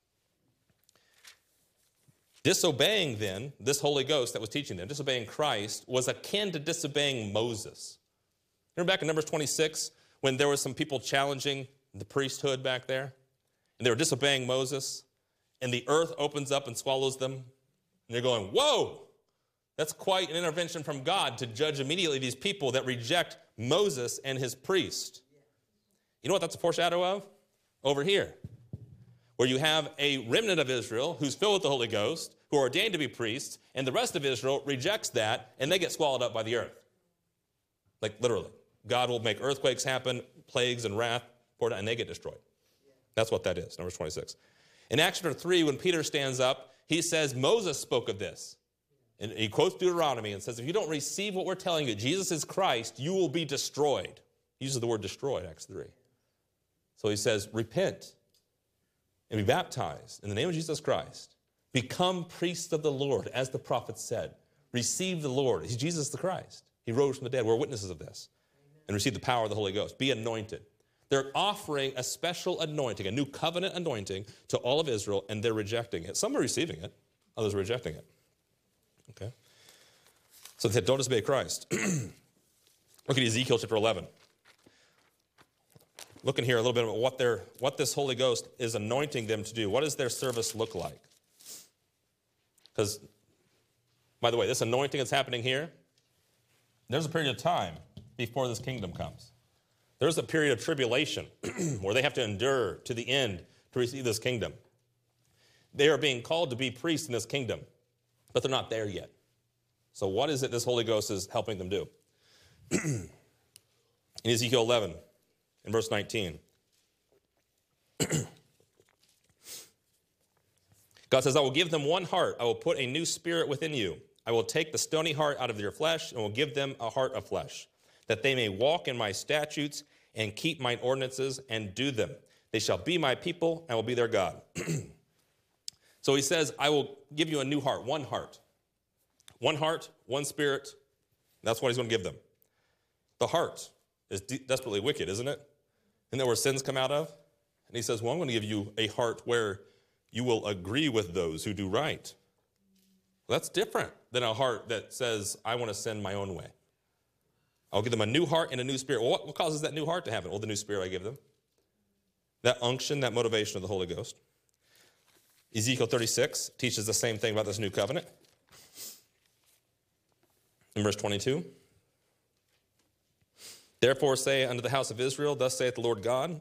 Speaker 1: Disobeying then, this Holy Ghost that was teaching them, disobeying Christ, was akin to disobeying Moses. Remember back in Numbers twenty-six, when there were some people challenging the priesthood back there, and they were disobeying Moses, and the earth opens up and swallows them, and they're going, whoa, that's quite an intervention from God to judge immediately these people that reject Moses and his priest. You know what that's a foreshadow of? Over here, where you have a remnant of Israel who's filled with the Holy Ghost, who are ordained to be priests, and the rest of Israel rejects that, and they get swallowed up by the earth. Like literally. God will make earthquakes happen, plagues and wrath, poured out, and they get destroyed. That's what that is, Numbers twenty-six. In Acts chapter three, when Peter stands up, he says, Moses spoke of this. And he quotes Deuteronomy and says, if you don't receive what we're telling you, Jesus is Christ, you will be destroyed. He uses the word destroyed, Acts three. So he says, repent and be baptized in the name of Jesus Christ. Become priests of the Lord, as the prophet said. Receive the Lord. He's Jesus the Christ. He rose from the dead. We're witnesses of this. And receive the power of the Holy Ghost. Be anointed. They're offering a special anointing, a new covenant anointing to all of Israel, and they're rejecting it. Some are receiving it. Others are rejecting it. Okay? So they said, don't disobey Christ. Look at Ezekiel chapter eleven. Looking here a little bit about what, they're, what this Holy Ghost is anointing them to do. What does their service look like? Because, by the way, this anointing that's happening here, there's a period of time before this kingdom comes. There's a period of tribulation where they have to endure to the end to receive this kingdom. They are being called to be priests in this kingdom, but they're not there yet. So what is it this Holy Ghost is helping them do? In Ezekiel eleven, in verse nineteen, God says, I will give them one heart. I will put a new spirit within you. I will take the stony heart out of your flesh and will give them a heart of flesh, that they may walk in my statutes and keep mine ordinances and do them. They shall be my people, and I will be their God. So he says, I will give you a new heart, one heart. One heart, one spirit. That's what he's going to give them. The heart is de- desperately wicked, isn't it? Isn't that where sins come out of? And he says, well, I'm going to give you a heart where you will agree with those who do right. Well, that's different than a heart that says, I want to sin my own way. I'll give them a new heart and a new spirit. Well, what, what causes that new heart to happen? Well, the new spirit I give them. That unction, that motivation of the Holy Ghost. Ezekiel thirty-six teaches the same thing about this new covenant. In verse twenty-two. Therefore say unto the house of Israel, thus saith the Lord God.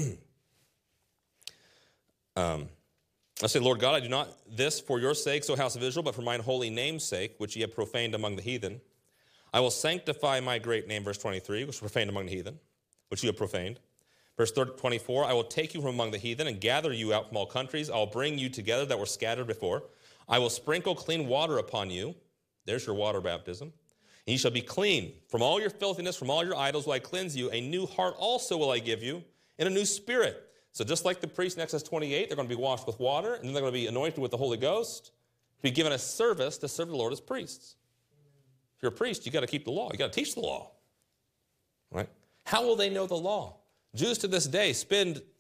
Speaker 1: um, I say, Lord God, I do not this for your sakes, O house of Israel, but for mine holy name's sake, which ye have profaned among the heathen. I will sanctify my great name, verse twenty-three, which was profaned among the heathen, which you have profaned. Verse twenty-four, I will take you from among the heathen and gather you out from all countries. I will bring you together that were scattered before. I will sprinkle clean water upon you. There's your water baptism. And you shall be clean. From all your filthiness, from all your idols will I cleanse you. A new heart also will I give you, and a new spirit. So just like the priests in Exodus twenty-eight, they're going to be washed with water, and then they're going to be anointed with the Holy Ghost, to be given a service to serve the Lord as priests. If you're a priest, you've got to keep the law. You've got to teach the law. Right? How will they know the law? Jews to this day spend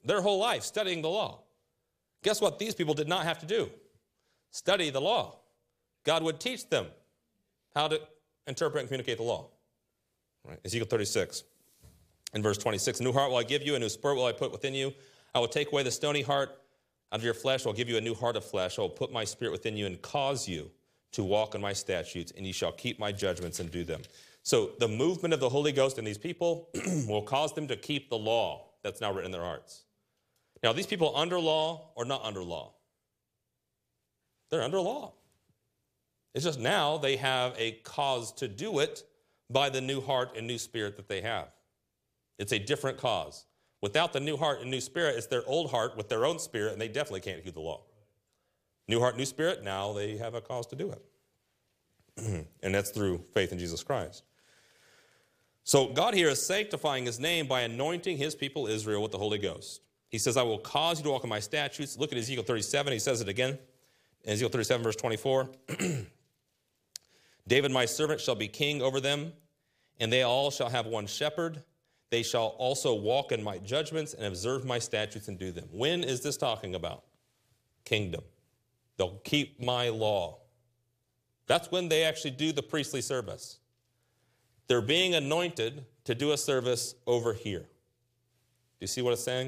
Speaker 1: their whole life studying the law. Guess what these people did not have to do? Study the law. God would teach them how to interpret and communicate the law. Right? Ezekiel thirty-six, in verse twenty-six, a new heart will I give you, a new spirit will I put within you. I will take away the stony heart out of your flesh. I will give you a new heart of flesh. I will put my spirit within you and cause you to walk in my statutes, and ye shall keep my judgments and do them. So the movement of the Holy Ghost in these people will cause them to keep the law that's now written in their hearts. Now, these people under law or not under law? They're under law. It's just now they have a cause to do it by the new heart and new spirit that they have. It's a different cause. Without the new heart and new spirit, it's their old heart with their own spirit, and they definitely can't keep the law. New heart, new spirit, now they have a cause to do it. And that's through faith in Jesus Christ. So God here is sanctifying his name by anointing his people Israel with the Holy Ghost. He says, I will cause you to walk in my statutes. Look at Ezekiel thirty-seven. He says it again. In Ezekiel thirty-seven, verse twenty-four. David, my servant, shall be king over them, and they all shall have one shepherd. They shall also walk in my judgments and observe my statutes and do them. When is this talking about? Kingdom. They'll keep my law. That's when they actually do the priestly service. They're being anointed to do a service over here. Do you see what it's saying?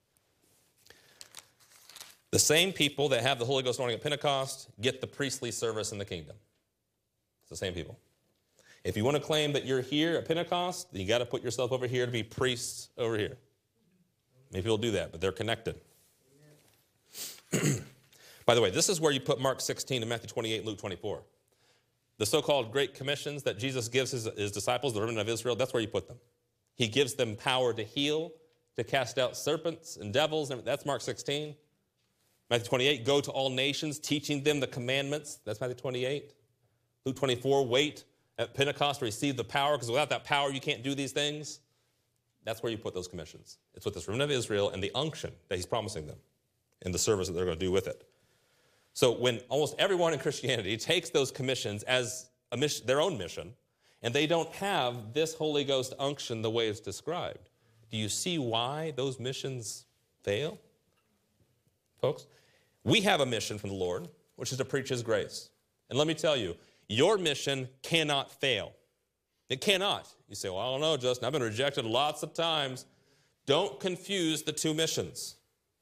Speaker 1: The same people that have the Holy Ghost anointing at Pentecost get the priestly service in the kingdom. It's the same people. If you want to claim that you're here at Pentecost, then you got to put yourself over here to be priests over here. Many people do that, but they're connected. By the way, this is where you put Mark sixteen and Matthew twenty-eight and Luke twenty-four. The so-called Great Commissions that Jesus gives his, his disciples, the remnant of Israel, that's where you put them. He gives them power to heal, to cast out serpents and devils. That's Mark sixteen. Matthew twenty-eight, go to all nations, teaching them the commandments. That's Matthew twenty-eight. Luke twenty-four, wait at Pentecost to receive the power, because without that power, you can't do these things. That's where you put those commissions. It's with this remnant of Israel and the unction that he's promising them and the service that they're going to do with it. So when almost everyone in Christianity takes those commissions as a mission, their own mission, and they don't have this Holy Ghost unction the way it's described, do you see why those missions fail? Folks, we have a mission from the Lord, which is to preach his grace. And let me tell you, your mission cannot fail. It cannot. You say, well, I don't know, Justin. I've been rejected lots of times. Don't confuse the two missions.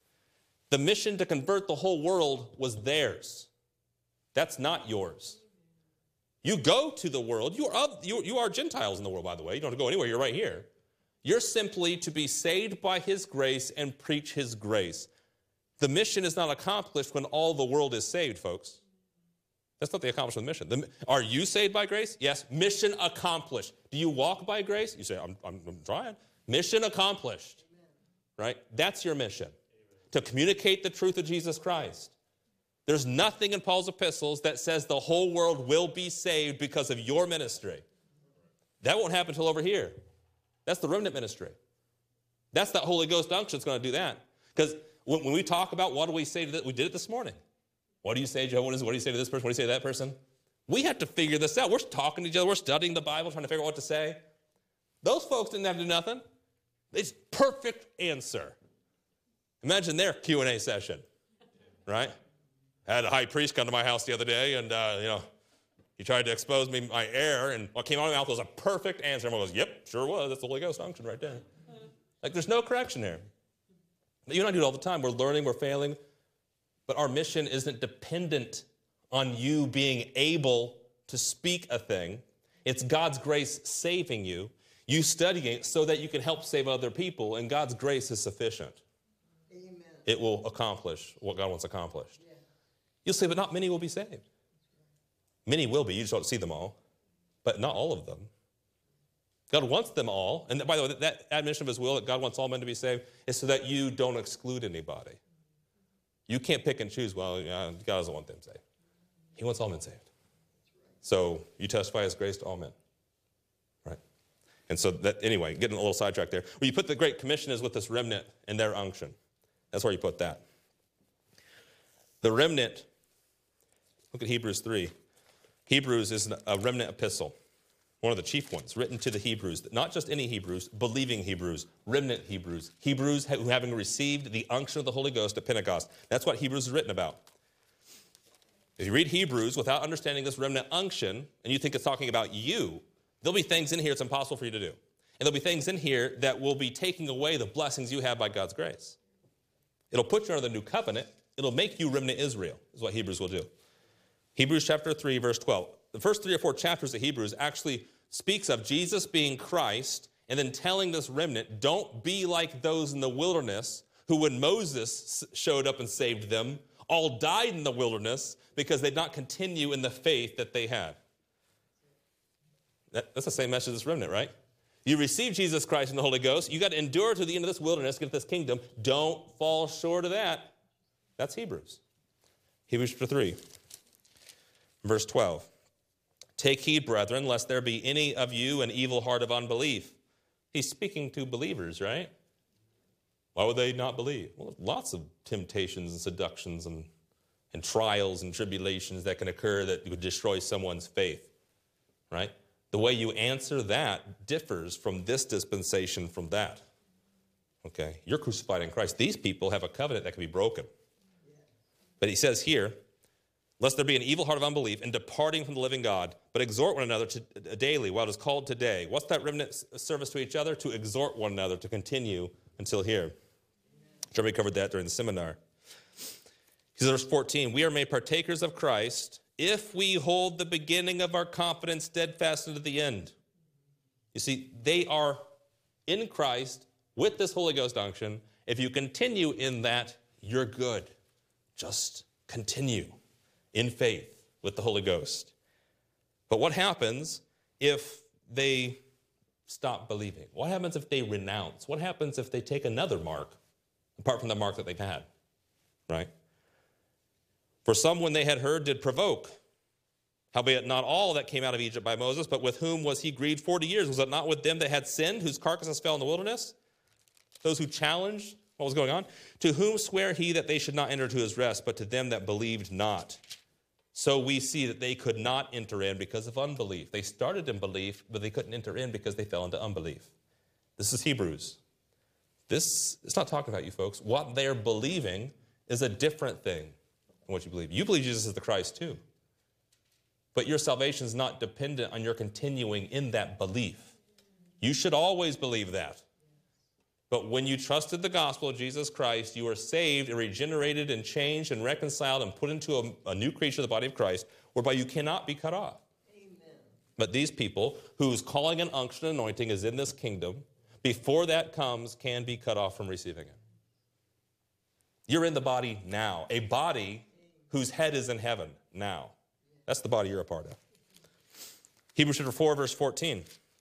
Speaker 1: The mission to convert the whole world was theirs. That's not yours. You go to the world. You are, you, you are Gentiles in the world, by the way. You don't have to go anywhere. You're right here. You're simply to be saved by his grace and preach his grace. The mission is not accomplished when all the world is saved, folks. That's not the accomplishment of the mission. The, are you saved by grace? Yes. Mission accomplished. Do you walk by grace? You say, I'm, I'm, I'm trying. Mission accomplished. Right? That's your mission. To communicate the truth of Jesus Christ. There's nothing in Paul's epistles that says the whole world will be saved because of your ministry. That won't happen until over here. That's the remnant ministry. That's that Holy Ghost unction that's going to do that. Because when, when we talk about what do we say to this, we did it this morning. What do you say, Joe? What, is, what do you say to this person? What do you say to that person? We have to figure this out. We're talking to each other. We're studying the Bible, trying to figure out what to say. Those folks didn't have to do nothing. It's perfect answer. Imagine their Q and A session, right? I had a high priest come to my house the other day, and, uh, you know, he tried to expose me my error, and what came out of my mouth was a perfect answer. Everyone goes, yep, sure was. That's the Holy Ghost unction right there. Like, there's no correction there. You and I do it all the time. We're learning, we're failing, but our mission isn't dependent on you being able to speak a thing. It's God's grace saving you, you studying it so that you can help save other people, and God's grace is sufficient. It will accomplish what God wants accomplished. Yeah. You'll say, but not many will be saved. Many will be. You just don't see them all. But not all of them. God wants them all. And by the way, that admonition of his will, that God wants all men to be saved, is so that you don't exclude anybody. You can't pick and choose, well, God doesn't want them saved. He wants all men saved. So you testify his grace to all men. Right? And so that, anyway, getting a little sidetracked there. Well, you put the Great Commission is with this remnant and their unction. That's where you put that. The remnant, look at Hebrews three. Hebrews is a remnant epistle. one of the chief ones, written to the Hebrews, not just any Hebrews, believing Hebrews, remnant Hebrews, Hebrews who having received the unction of the Holy Ghost at Pentecost. That's what Hebrews is written about. If you read Hebrews without understanding this remnant unction, and you think it's talking about you, there'll be things in here it's impossible for you to do. And there'll be things in here that will be taking away the blessings you have by God's grace. It'll put you under the new covenant. It'll make you remnant Israel, is what Hebrews will do. Hebrews chapter three, verse twelve. The first three or four chapters of Hebrews actually speaks of Jesus being Christ and then telling this remnant, don't be like those in the wilderness who, when Moses showed up and saved them, all died in the wilderness because they did not continue in the faith that they had. That, that's the same message as this remnant, right? You receive Jesus Christ and the Holy Ghost. You got to endure to the end of this wilderness, get this kingdom. Don't fall short of that. That's Hebrews. Hebrews chapter three, verse twelve. Take heed, brethren, lest there be any of you an evil heart of unbelief. He's speaking to believers, right? Why would they not believe? Well, lots of temptations and seductions and, and trials and tribulations that can occur that would destroy someone's faith, right? The way you answer that differs from this dispensation from that. Okay, you're crucified in Christ. These people have a covenant that can be broken. But he says here, lest there be an evil heart of unbelief in departing from the living God, but exhort one another to, uh, daily while it is called today. What's that remnant service to each other? To exhort one another to continue until here. Jeremy covered that during the seminar. He says, verse fourteen, we are made partakers of Christ if we hold the beginning of our confidence steadfast unto the end. You see, they are in Christ with this Holy Ghost unction. If you continue in that, you're good. Just continue in faith with the Holy Ghost. But what happens if they stop believing? What happens if they renounce? What happens if they take another mark apart from the mark that they've had, right? For some, when they had heard, did provoke. Howbeit not all that came out of Egypt by Moses, but with whom was he grieved forty years? Was it not with them that had sinned, whose carcasses fell in the wilderness? Those who challenged what was going on? To whom sware he that they should not enter to his rest, but to them that believed not? So we see that they could not enter in because of unbelief. They started in belief, but they couldn't enter in because they fell into unbelief. This is Hebrews. This is not talking about you folks. What they're believing is a different thing than what you believe. You believe Jesus is the Christ too. But your salvation is not dependent on your continuing in that belief. You should always believe that. But when you trusted the gospel of Jesus Christ, you are saved and regenerated and changed and reconciled and put into a, a new creature, the body of Christ, whereby you cannot be cut off. Amen. But these people whose calling and unction and anointing is in this kingdom, before that comes, can be cut off from receiving it. You're in the body now, a body whose head is in heaven now. That's the body you're a part of. Hebrews chapter four, verse fourteen.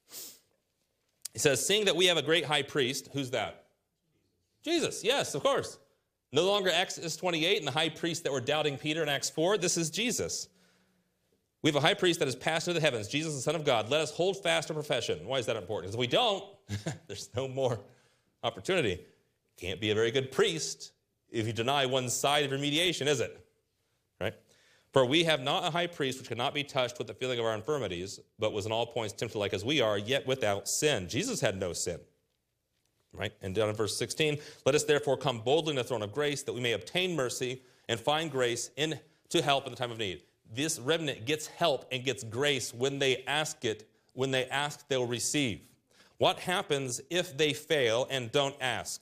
Speaker 1: He says, seeing that we have a great high priest, who's that? Jesus, yes, of course. No longer Exodus twenty-eight and the high priest that were doubting Peter in Acts four. This is Jesus. We have a high priest that has passed into the heavens, Jesus, the Son of God. Let us hold fast our profession. Why is that important? Because if we don't, there's no more opportunity. Can't be a very good priest if you deny one side of your mediation, is it? Right? For we have not a high priest which cannot be touched with the feeling of our infirmities, but was in all points tempted like as we are, yet without sin. Jesus had no sin. Right? And down in verse sixteen, let us therefore come boldly to the throne of grace that we may obtain mercy and find grace in to help in the time of need. This remnant gets help and gets grace when they ask it. When they ask, they'll receive. What happens if they fail and don't ask?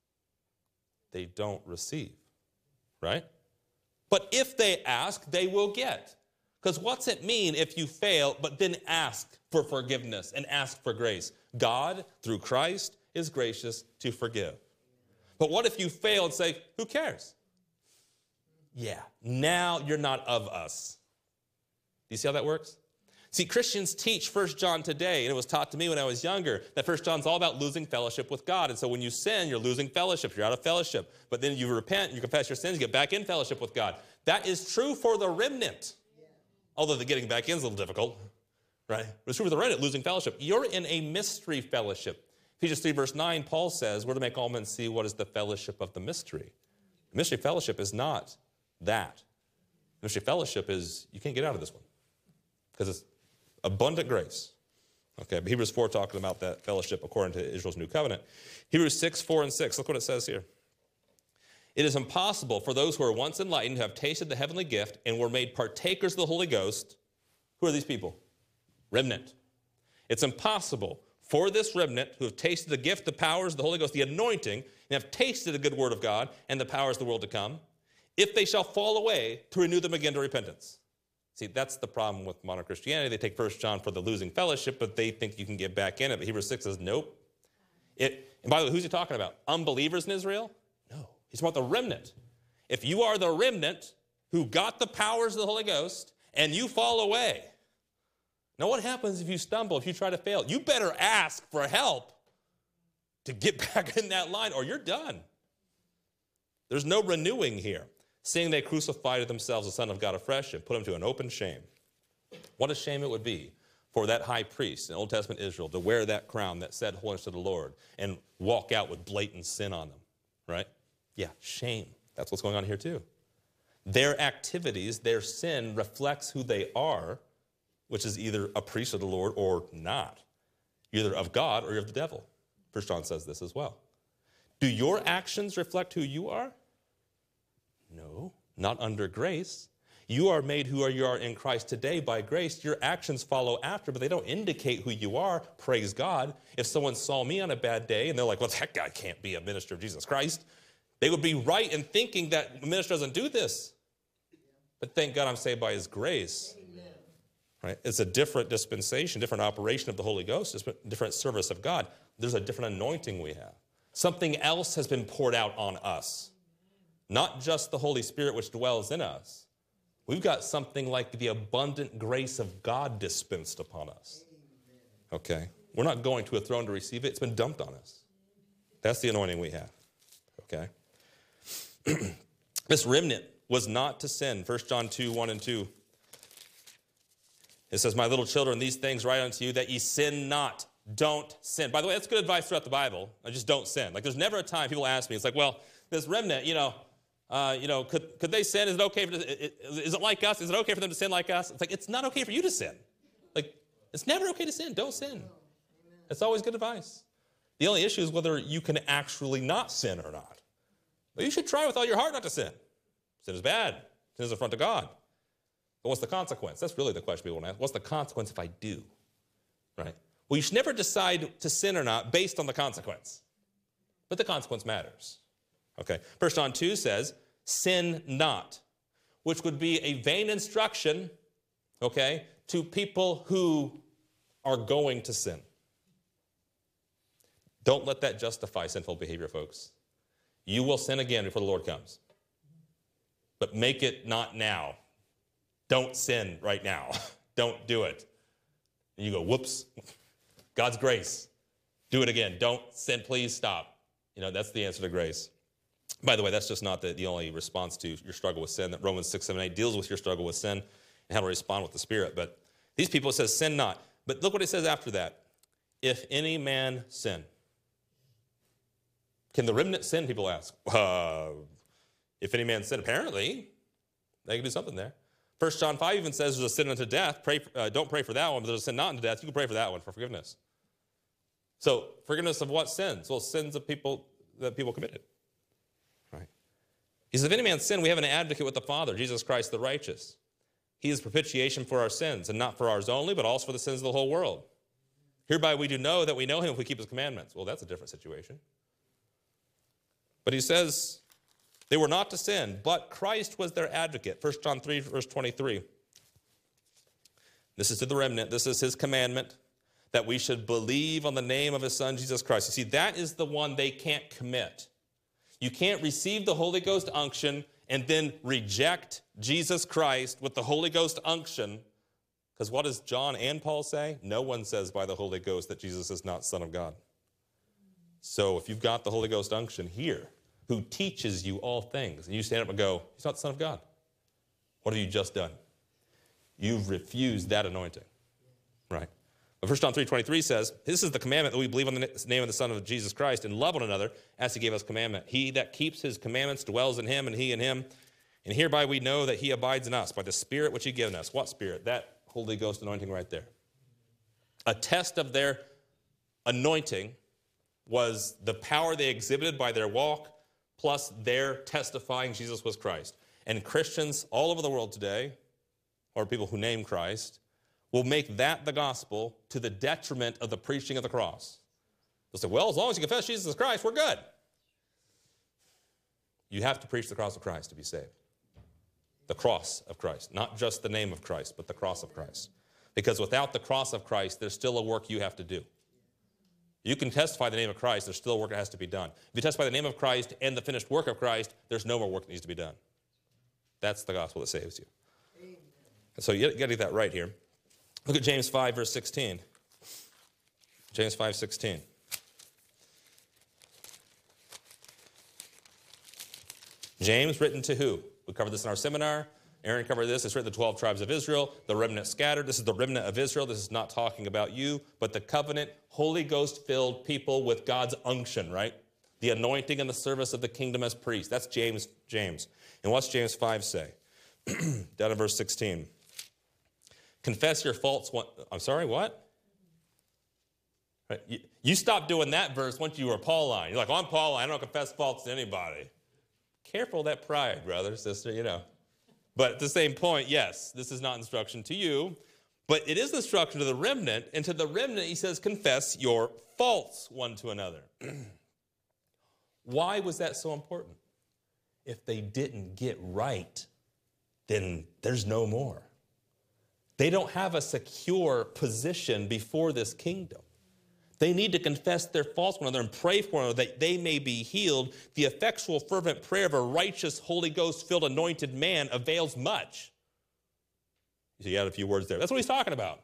Speaker 1: They don't receive. Right? But if they ask, they will get. Because what's it mean if you fail, but then ask for forgiveness and ask for grace? God, through Christ, is gracious to forgive. But what if you fail and say, who cares? Yeah, now you're not of us. Do you see how that works? See, Christians teach First John today, and it was taught to me when I was younger, that First John's all about losing fellowship with God. And so when you sin, you're losing fellowship. You're out of fellowship. But then you repent, you confess your sins, you get back in fellowship with God. That is true for the remnant. Yeah. Although the getting back in is a little difficult, right? But it's true for the remnant, losing fellowship. You're in a mystery fellowship. Ephesians three, verse nine, Paul says, we're to make all men see what is the fellowship of the mystery. The mystery fellowship is not that. The mystery fellowship is, you can't get out of this one. Because it's abundant grace. Okay, but Hebrews four talking about that fellowship according to Israel's new covenant. Hebrews six, four, and six, look what it says here. It is impossible for those who are once enlightened, who have tasted the heavenly gift, and were made partakers of the Holy Ghost. Who are these people? Remnant. It's impossible for this remnant who have tasted the gift, the powers, the Holy Ghost, the anointing, and have tasted the good word of God and the powers of the world to come, if they shall fall away, to renew them again to repentance. See, that's the problem with modern Christianity. They take First John for the losing fellowship, but they think you can get back in it. But Hebrews six says, nope. It, and by the way, who's he talking about? Unbelievers in Israel? No. He's talking about the remnant. If you are the remnant who got the powers of the Holy Ghost and you fall away, now what happens if you stumble, if you try to fail? You better ask for help to get back in that line or you're done. There's no renewing here. Seeing they crucified themselves the Son of God afresh and put him to an open shame. What a shame it would be for that high priest in Old Testament Israel to wear that crown that said holiness to the Lord and walk out with blatant sin on them, right? Yeah, shame. That's what's going on here too. Their activities, their sin reflects who they are, which is either a priest of the Lord or not. You're either of God or you're of the devil. First John says this as well. Do your actions reflect who you are? No, not under grace. You are made who you are in Christ today by grace. Your actions follow after, but they don't indicate who you are. Praise God. If someone saw me on a bad day and they're like, well, that guy can't be a minister of Jesus Christ, they would be right in thinking that a minister doesn't do this. But thank God I'm saved by his grace. Amen. Right? It's a different dispensation, different operation of the Holy Ghost, different service of God. There's a different anointing we have. Something else has been poured out on us. Not just the Holy Spirit which dwells in us. We've got something like the abundant grace of God dispensed upon us. Okay? We're not going to a throne to receive it. It's been dumped on us. That's the anointing we have. Okay? This remnant was not to sin. First John two, one and two. It says, my little children, these things write unto you that ye sin not. Don't sin. By the way, that's good advice throughout the Bible. I just don't sin. Like there's never a time people ask me, it's like, well, this remnant, you know, Uh, you know, could, could they sin? Is it okay for, is it like us? Is it okay for them to sin like us? It's like, it's not okay for you to sin. Like, it's never okay to sin. Don't sin. It's always good advice. The only issue is whether you can actually not sin or not. But you should try with all your heart not to sin. Sin is bad. Sin is in front of God. But what's the consequence? That's really the question people want to ask. What's the consequence if I do? Right? Well, you should never decide to sin or not based on the consequence. But the consequence matters. Okay, First John two says, sin not, which would be a vain instruction, okay, to people who are going to sin. Don't let that justify sinful behavior, folks. You will sin again before the Lord comes. But make it not now. Don't sin right now. Don't do it. And you go, whoops, God's grace. Do it again. Don't sin, please stop. You know, that's the answer to grace. By the way, that's just not the, the only response to your struggle with sin. That Romans six, seven, eight deals with your struggle with sin and how to respond with the Spirit. But these people, it says, sin not. But look what it says after that. If any man sin. Can the remnant sin, people ask? Uh, if any man sin, apparently, they can do something there. First John five even says there's a sin unto death. Pray, uh, don't pray for that one, but there's a sin not unto death. You can pray for that one, for forgiveness. So forgiveness of what sins? Well, sins of people that people committed. He says, if any man sin, we have an advocate with the Father, Jesus Christ the righteous. He is propitiation for our sins, and not for ours only, but also for the sins of the whole world. Hereby we do know that we know him if we keep his commandments. Well, that's a different situation. But he says, they were not to sin, but Christ was their advocate. First John three, verse twenty-three. This is to the remnant. This is his commandment, that we should believe on the name of his Son, Jesus Christ. You see, that is the one they can't commit. You can't receive the Holy Ghost unction and then reject Jesus Christ with the Holy Ghost unction. Because what does John and Paul say? No one says by the Holy Ghost that Jesus is not Son of God. So if you've got the Holy Ghost unction here, who teaches you all things, and you stand up and go, he's not the Son of God. What have you just done? You've refused that anointing. Right? But First John three twenty-three says, this is the commandment that we believe on the name of the Son of Jesus Christ and love one another as he gave us commandment. He that keeps his commandments dwells in him and he in him. And hereby we know that he abides in us by the Spirit which he given us. What Spirit? That Holy Ghost anointing right there. A test of their anointing was the power they exhibited by their walk, plus their testifying Jesus was Christ. And Christians all over the world today, or people who name Christ, will make that the gospel to the detriment of the preaching of the cross. They'll say, well, as long as you confess Jesus is Christ, we're good. You have to preach the cross of Christ to be saved. The cross of Christ, not just the name of Christ, but the cross of Christ. Because without the cross of Christ, there's still a work you have to do. You can testify the name of Christ, there's still work that has to be done. If you testify the name of Christ and the finished work of Christ, there's no more work that needs to be done. That's the gospel that saves you. Amen. So you got to get that right here. Look at James five, verse sixteen. James five, sixteen. James, written to who? We covered this in our seminar. Aaron covered this. It's written to the twelve tribes of Israel, the remnant scattered. This is the remnant of Israel. This is not talking about you, but the covenant, Holy Ghost-filled people with God's unction, right? The anointing and the service of the kingdom as priests. That's James. James. And what's James five say? Down in verse sixteen. Confess your faults. One, I'm sorry, what? Right. You, you stopped doing that verse once you were Pauline. You're like, well, I'm Pauline. I don't confess faults to anybody. Careful of that pride, brother, sister, you know. But at the same point, yes, this is not instruction to you, but it is instruction to the remnant, and to the remnant he says, confess your faults one to another. Why was that so important? If they didn't get right, then there's no more. They don't have a secure position before this kingdom. They need to confess their faults to one another and pray for one another that they may be healed. The effectual, fervent prayer of a righteous, Holy Ghost-filled, anointed man avails much. You got a few words there. That's what he's talking about.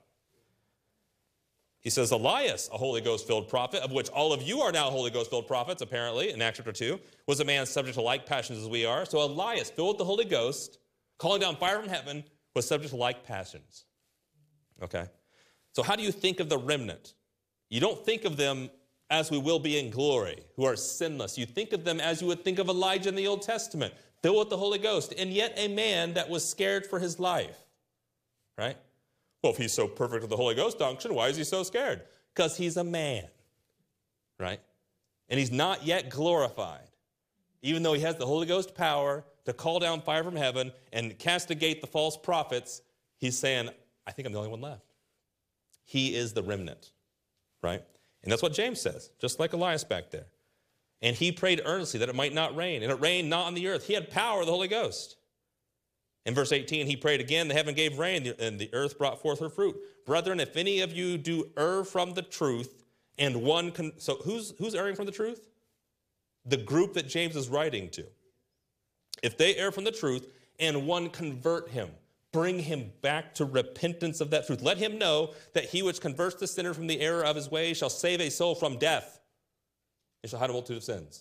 Speaker 1: He says, Elias, a Holy Ghost-filled prophet, of which all of you are now Holy Ghost-filled prophets, apparently, in Acts chapter two, was a man subject to like passions as we are. So Elias, filled with the Holy Ghost, calling down fire from heaven, was subject to like passions. Okay? So how do you think of the remnant? You don't think of them as we will be in glory, who are sinless. You think of them as you would think of Elijah in the Old Testament, filled with the Holy Ghost, and yet a man that was scared for his life, right? Well, if he's so perfect with the Holy Ghost unction, why is he so scared? Because he's a man, right? And he's not yet glorified, even though he has the Holy Ghost power to call down fire from heaven and castigate the false prophets. He's saying, I think I'm the only one left. He is the remnant. Right? And that's what James says, just like Elias back there. And he prayed earnestly that it might not rain. And it rained not on the earth. He had power of the Holy Ghost. In verse eighteen, he prayed again. The heaven gave rain, and the earth brought forth her fruit. Brethren, if any of you do err from the truth, and one... Con- so who's, who's erring from the truth? The group that James is writing to. If they err from the truth, and one convert him, bring him back to repentance of that truth. Let him know that he which converts the sinner from the error of his way shall save a soul from death. It shall hide a multitude of sins.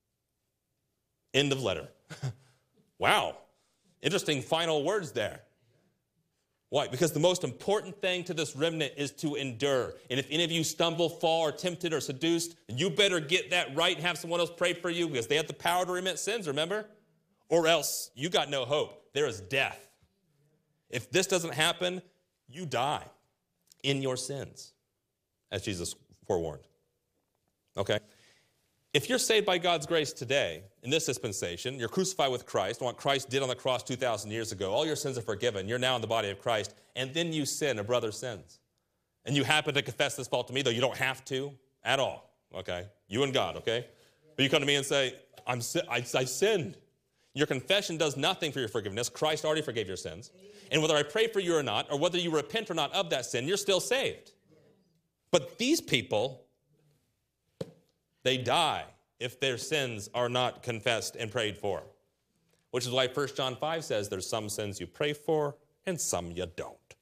Speaker 1: End of letter. Wow. Interesting final words there. Why? Because the most important thing to this remnant is to endure. And if any of you stumble, fall, or tempted, or seduced, you better get that right and have someone else pray for you, because they have the power to remit sins, remember? Or else you got no hope. There is death. If this doesn't happen, you die in your sins, as Jesus forewarned. Okay? If you're saved by God's grace today, in this dispensation, you're crucified with Christ, what Christ did on the cross two thousand years ago, all your sins are forgiven, you're now in the body of Christ, and then you sin, a brother sins. And you happen to confess this fault to me, though you don't have to at all, okay? You and God, okay? But you come to me and say, I'm I, I sinned. Your confession does nothing for your forgiveness. Christ already forgave your sins. And whether I pray for you or not, or whether you repent or not of that sin, you're still saved. But these people, they die if their sins are not confessed and prayed for. Which is why First John five says there's some sins you pray for and some you don't.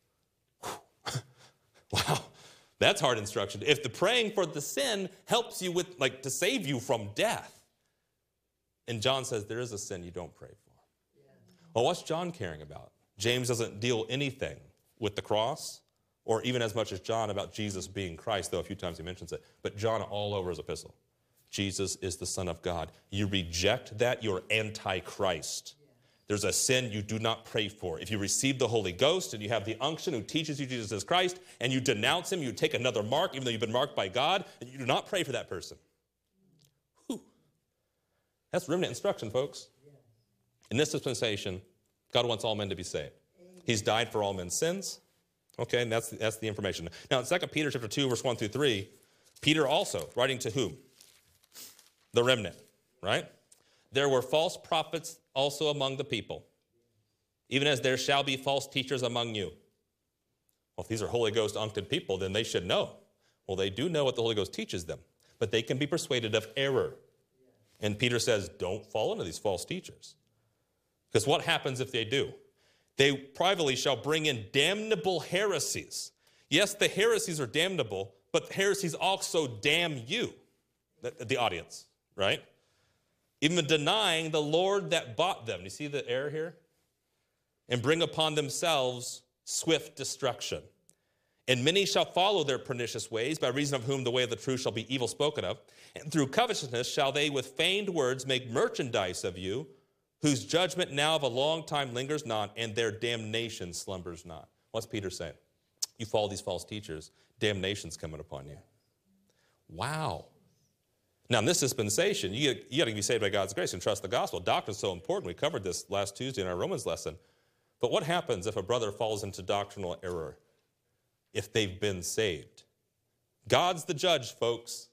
Speaker 1: Wow, that's hard instruction. If the praying for the sin helps you with, like, to save you from death, and John says there is a sin you don't pray for. Well, what's John caring about? James doesn't deal anything with the cross, or even as much as John about Jesus being Christ, though a few times he mentions it. But John all over his epistle. Jesus is the Son of God. You reject that, you're anti-Christ. There's a sin you do not pray for. If you receive the Holy Ghost and you have the unction who teaches you Jesus is Christ, and you denounce him, you take another mark, even though you've been marked by God, and you do not pray for that person. Whew. That's remnant instruction, folks. In this dispensation, God wants all men to be saved. He's died for all men's sins. Okay, and that's, that's the information. Now, in Second Peter chapter two, verse one through three, Peter also, writing to whom? The remnant, right? There were false prophets also among the people, even as there shall be false teachers among you. Well, if these are Holy Ghost unctioned people, then they should know. Well, they do know what the Holy Ghost teaches them, but they can be persuaded of error. And Peter says, don't fall into these false teachers. Because what happens if they do? They privately shall bring in damnable heresies. Yes, the heresies are damnable, but heresies also damn you, the, the audience, right? Even denying the Lord that bought them. You see the error here? And bring upon themselves swift destruction. And many shall follow their pernicious ways, by reason of whom the way of the truth shall be evil spoken of. And through covetousness shall they with feigned words make merchandise of you, whose judgment now of a long time lingers not, and their damnation slumbers not. What's Peter saying? You follow these false teachers, damnation's coming upon you. Wow. Now, in this dispensation, you, you got to be saved by God's grace and trust the gospel. Doctrine's so important. We covered this last Tuesday in our Romans lesson. But what happens if a brother falls into doctrinal error? If they've been saved? God's the judge, folks.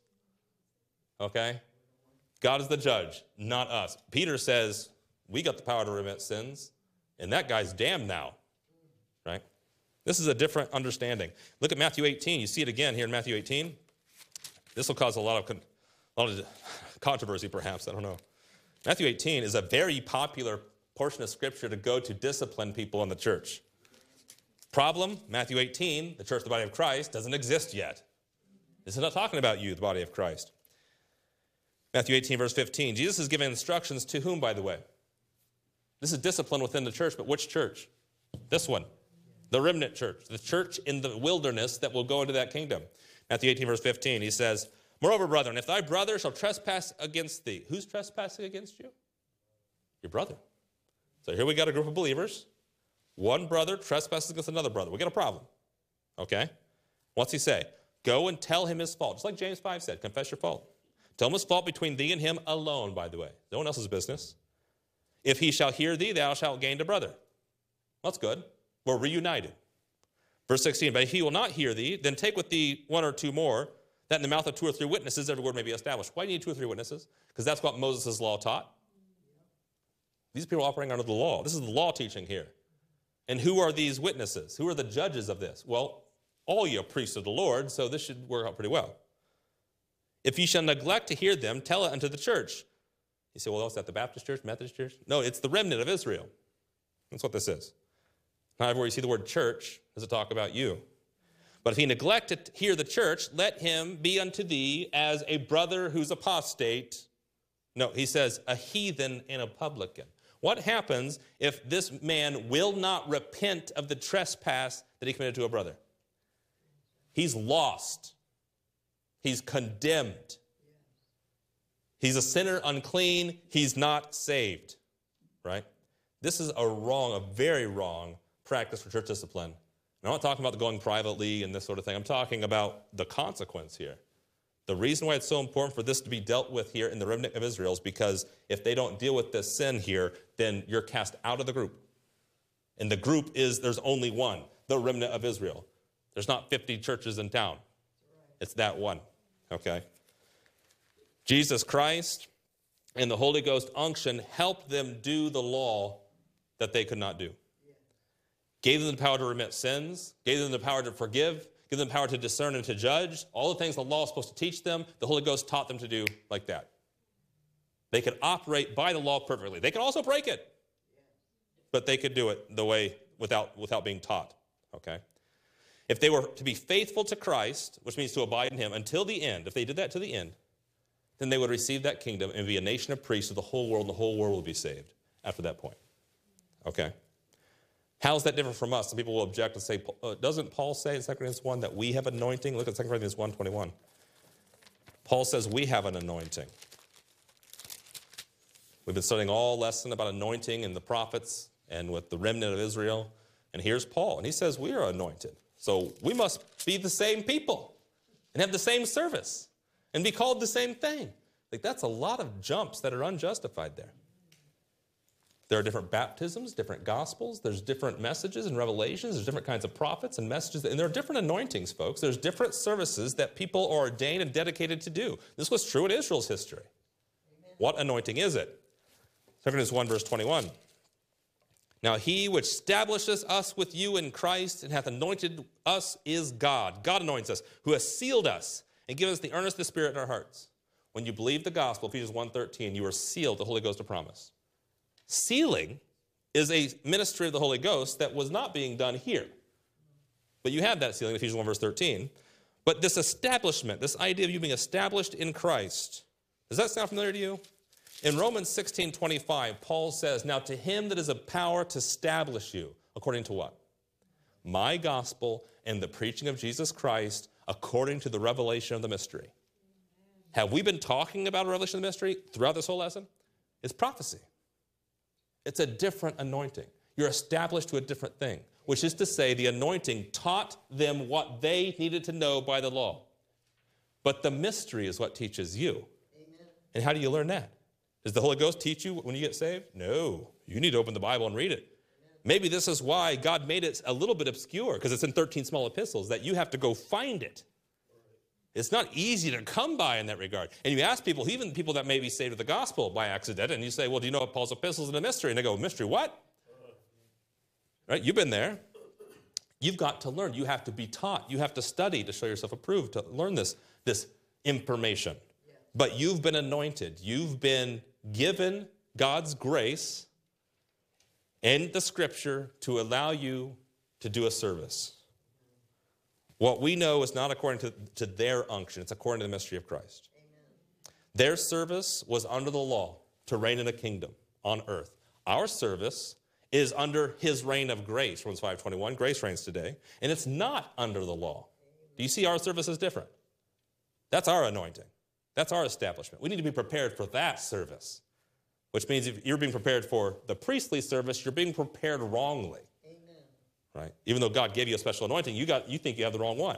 Speaker 1: Okay? God is the judge, not us. Peter says, we got the power to remit sins, and that guy's damned now. Right? This is a different understanding. Look at Matthew eighteen. You see it again here in Matthew eighteen. This will cause a lot of con- A lot of controversy, perhaps, I don't know. Matthew eighteen is a very popular portion of Scripture to go to discipline people in the church. Problem, Matthew eighteen, the church, the body of Christ, doesn't exist yet. This is not talking about you, the body of Christ. Matthew eighteen, verse fifteen, Jesus is giving instructions to whom, by the way? This is discipline within the church, but which church? This one, the remnant church, the church in the wilderness that will go into that kingdom. Matthew eighteen, verse fifteen, he says, moreover, brethren, if thy brother shall trespass against thee. Who's trespassing against you? Your brother. So here we got a group of believers. One brother trespasses against another brother. We got a problem. Okay? What's he say? Go and tell him his fault. Just like James five said, confess your fault. Tell him his fault between thee and him alone, by the way. No one else's business. If he shall hear thee, thou shalt gain a brother. That's good. We're reunited. Verse sixteen, but if he will not hear thee, then take with thee one or two more, that in the mouth of two or three witnesses every word may be established. Why do you need two or three witnesses? Because that's what Moses' law taught. These people are operating under the law. This is the law teaching here. And who are these witnesses? Who are the judges of this? Well, all you are priests of the Lord, so this should work out pretty well. If you shall neglect to hear them, tell it unto the church. You say, well, is that the Baptist church, Methodist church? No, it's the remnant of Israel. That's what this is. Not everywhere you see the word church does it talk about you. But if he neglect to hear the church, let him be unto thee as a brother who's apostate. No, he says a heathen and a publican. What happens if this man will not repent of the trespass that he committed to a brother? He's lost. He's condemned. He's a sinner, unclean. He's not saved, right? This is a wrong, a very wrong practice for church discipline. And I'm not talking about the going privately and this sort of thing. I'm talking about the consequence here. The reason why it's so important for this to be dealt with here in the remnant of Israel is because if they don't deal with this sin here, then you're cast out of the group. And the group is, there's only one, the remnant of Israel. There's not fifty churches in town. It's that one, okay? Jesus Christ and the Holy Ghost unction helped them do the law that they could not do. Gave them the power to remit sins, gave them the power to forgive, gave them the power to discern and to judge. All the things the law is supposed to teach them, the Holy Ghost taught them to do like that. They could operate by the law perfectly. They could also break it, but they could do it the way without, without being taught, okay? If they were to be faithful to Christ, which means to abide in him until the end, if they did that to the end, then they would receive that kingdom and be a nation of priests of the whole world, and the whole world will be saved after that point, okay? How is that different from us? Some people will object and say, uh, doesn't Paul say in Second Corinthians one that we have anointing? Look at Second Corinthians one twenty-one. Paul says we have an anointing. We've been studying all lesson about anointing and the prophets and with the remnant of Israel. And here's Paul, and he says we are anointed. So we must be the same people and have the same service and be called the same thing. Like, that's a lot of jumps that are unjustified there. There are different baptisms, different gospels. There's different messages and revelations. There's different kinds of prophets and messages. And there are different anointings, folks. There's different services that people are ordained and dedicated to do. This was true in Israel's history. Amen. What anointing is it? Second Corinthians one, verse twenty-one. Now he which establishes us with you in Christ and hath anointed us is God. God anoints us, who has sealed us and given us the earnest of the Spirit in our hearts. When you believe the gospel, Ephesians one thirteen, you are sealed, the Holy Ghost of promise. Sealing is a ministry of the Holy Ghost that was not being done here. But you have that sealing in Ephesians one, verse thirteen. But this establishment, this idea of you being established in Christ, does that sound familiar to you? In Romans sixteen twenty-five, Paul says, now to him that is a power to establish you, according to what? My gospel and the preaching of Jesus Christ, according to the revelation of the mystery. Have we been talking about a revelation of the mystery throughout this whole lesson? It's prophecy. It's a different anointing. You're established to a different thing, which is to say the anointing taught them what they needed to know by the law. But the mystery is what teaches you. Amen. And how do you learn that? Does the Holy Ghost teach you when you get saved? No. You need to open the Bible and read it. Amen. Maybe this is why God made it a little bit obscure, because it's in thirteen small epistles, that you have to go find it. It's not easy to come by in that regard. And you ask people, even people that may be saved with the gospel by accident, and you say, well, do you know what Paul's epistles is a mystery? And they go, mystery what? Right? You've been there. You've got to learn. You have to be taught. You have to study to show yourself approved, to learn this, this information. Yeah. But you've been anointed. You've been given God's grace and the Scripture to allow you to do a service. What we know is not according to, to their unction. It's according to the mystery of Christ. Amen. Their service was under the law to reign in a kingdom on earth. Our service is under his reign of grace, Romans five twenty-one. Grace reigns today, and it's not under the law. Do you see our service is different? That's our anointing. That's our establishment. We need to be prepared for that service, which means if you're being prepared for the priestly service, you're being prepared wrongly. Right? Even though God gave you a special anointing, you got you think you have the wrong one.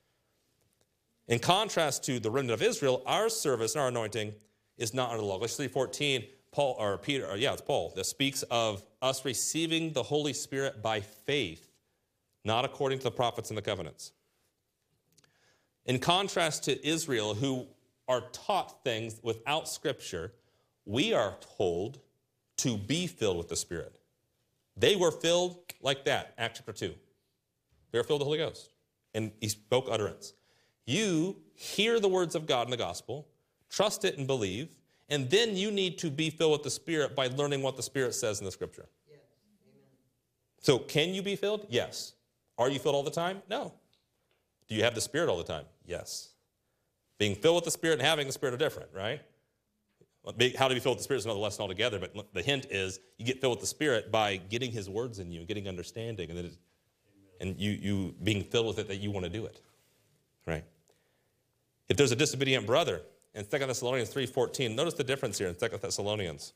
Speaker 1: In contrast to the remnant of Israel, our service and our anointing is not under the law. Galatians three fourteen, Paul or Peter, or yeah, it's Paul that speaks of us receiving the Holy Spirit by faith, not according to the prophets and the covenants. In contrast to Israel, who are taught things without Scripture, we are told to be filled with the Spirit. They were filled like that, Acts chapter two. They were filled with the Holy Ghost, and he spoke utterance. You hear the words of God in the gospel, trust it and believe, and then you need to be filled with the Spirit by learning what the Spirit says in the Scripture. Yes. Amen. So can you be filled? Yes. Are you filled all the time? No. Do you have the Spirit all the time? Yes. Being filled with the Spirit and having the Spirit are different, right? How to be filled with the Spirit is another lesson altogether, but the hint is you get filled with the Spirit by getting his words in you, getting understanding, and, that it, and you, you being filled with it that you want to do it, right? If there's a disobedient brother, in Second Thessalonians three fourteen, notice the difference here in Second Thessalonians.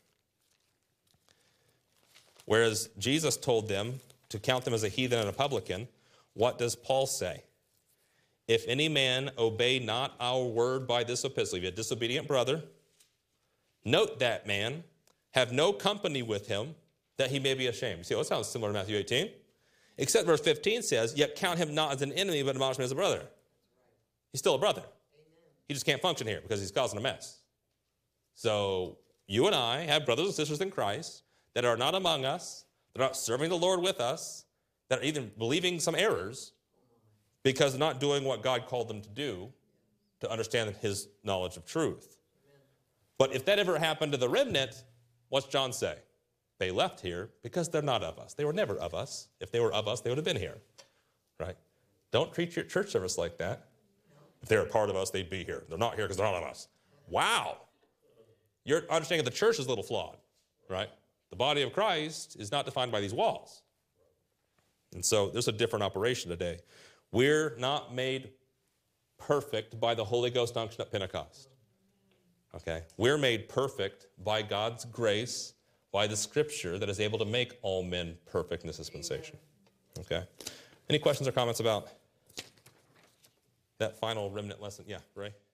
Speaker 1: Whereas Jesus told them to count them as a heathen and a publican, what does Paul say? If any man obey not our word by this epistle, if you have a disobedient brother, note that man, have no company with him, that he may be ashamed. You see, well, that sounds similar to Matthew eighteen. Except verse fifteen says, yet count him not as an enemy, but admonish him as a brother. He's still a brother. Amen. He just can't function here because he's causing a mess. So you and I have brothers and sisters in Christ that are not among us, that are not serving the Lord with us, that are even believing some errors because they're not doing what God called them to do to understand his knowledge of truth. But if that ever happened to the remnant, what's John say? They left here because they're not of us. They were never of us. If they were of us, they would have been here, right? Don't treat your church service like that. If they're a part of us, they'd be here. They're not here because they're not of us. Wow. Your understanding of the church is a little flawed, right? The body of Christ is not defined by these walls. And so there's a different operation today. We're not made perfect by the Holy Ghost unction at Pentecost. Okay? We're made perfect by God's grace, by the Scripture that is able to make all men perfect in this dispensation. Okay? Any questions or comments about that final remnant lesson? Yeah, Ray?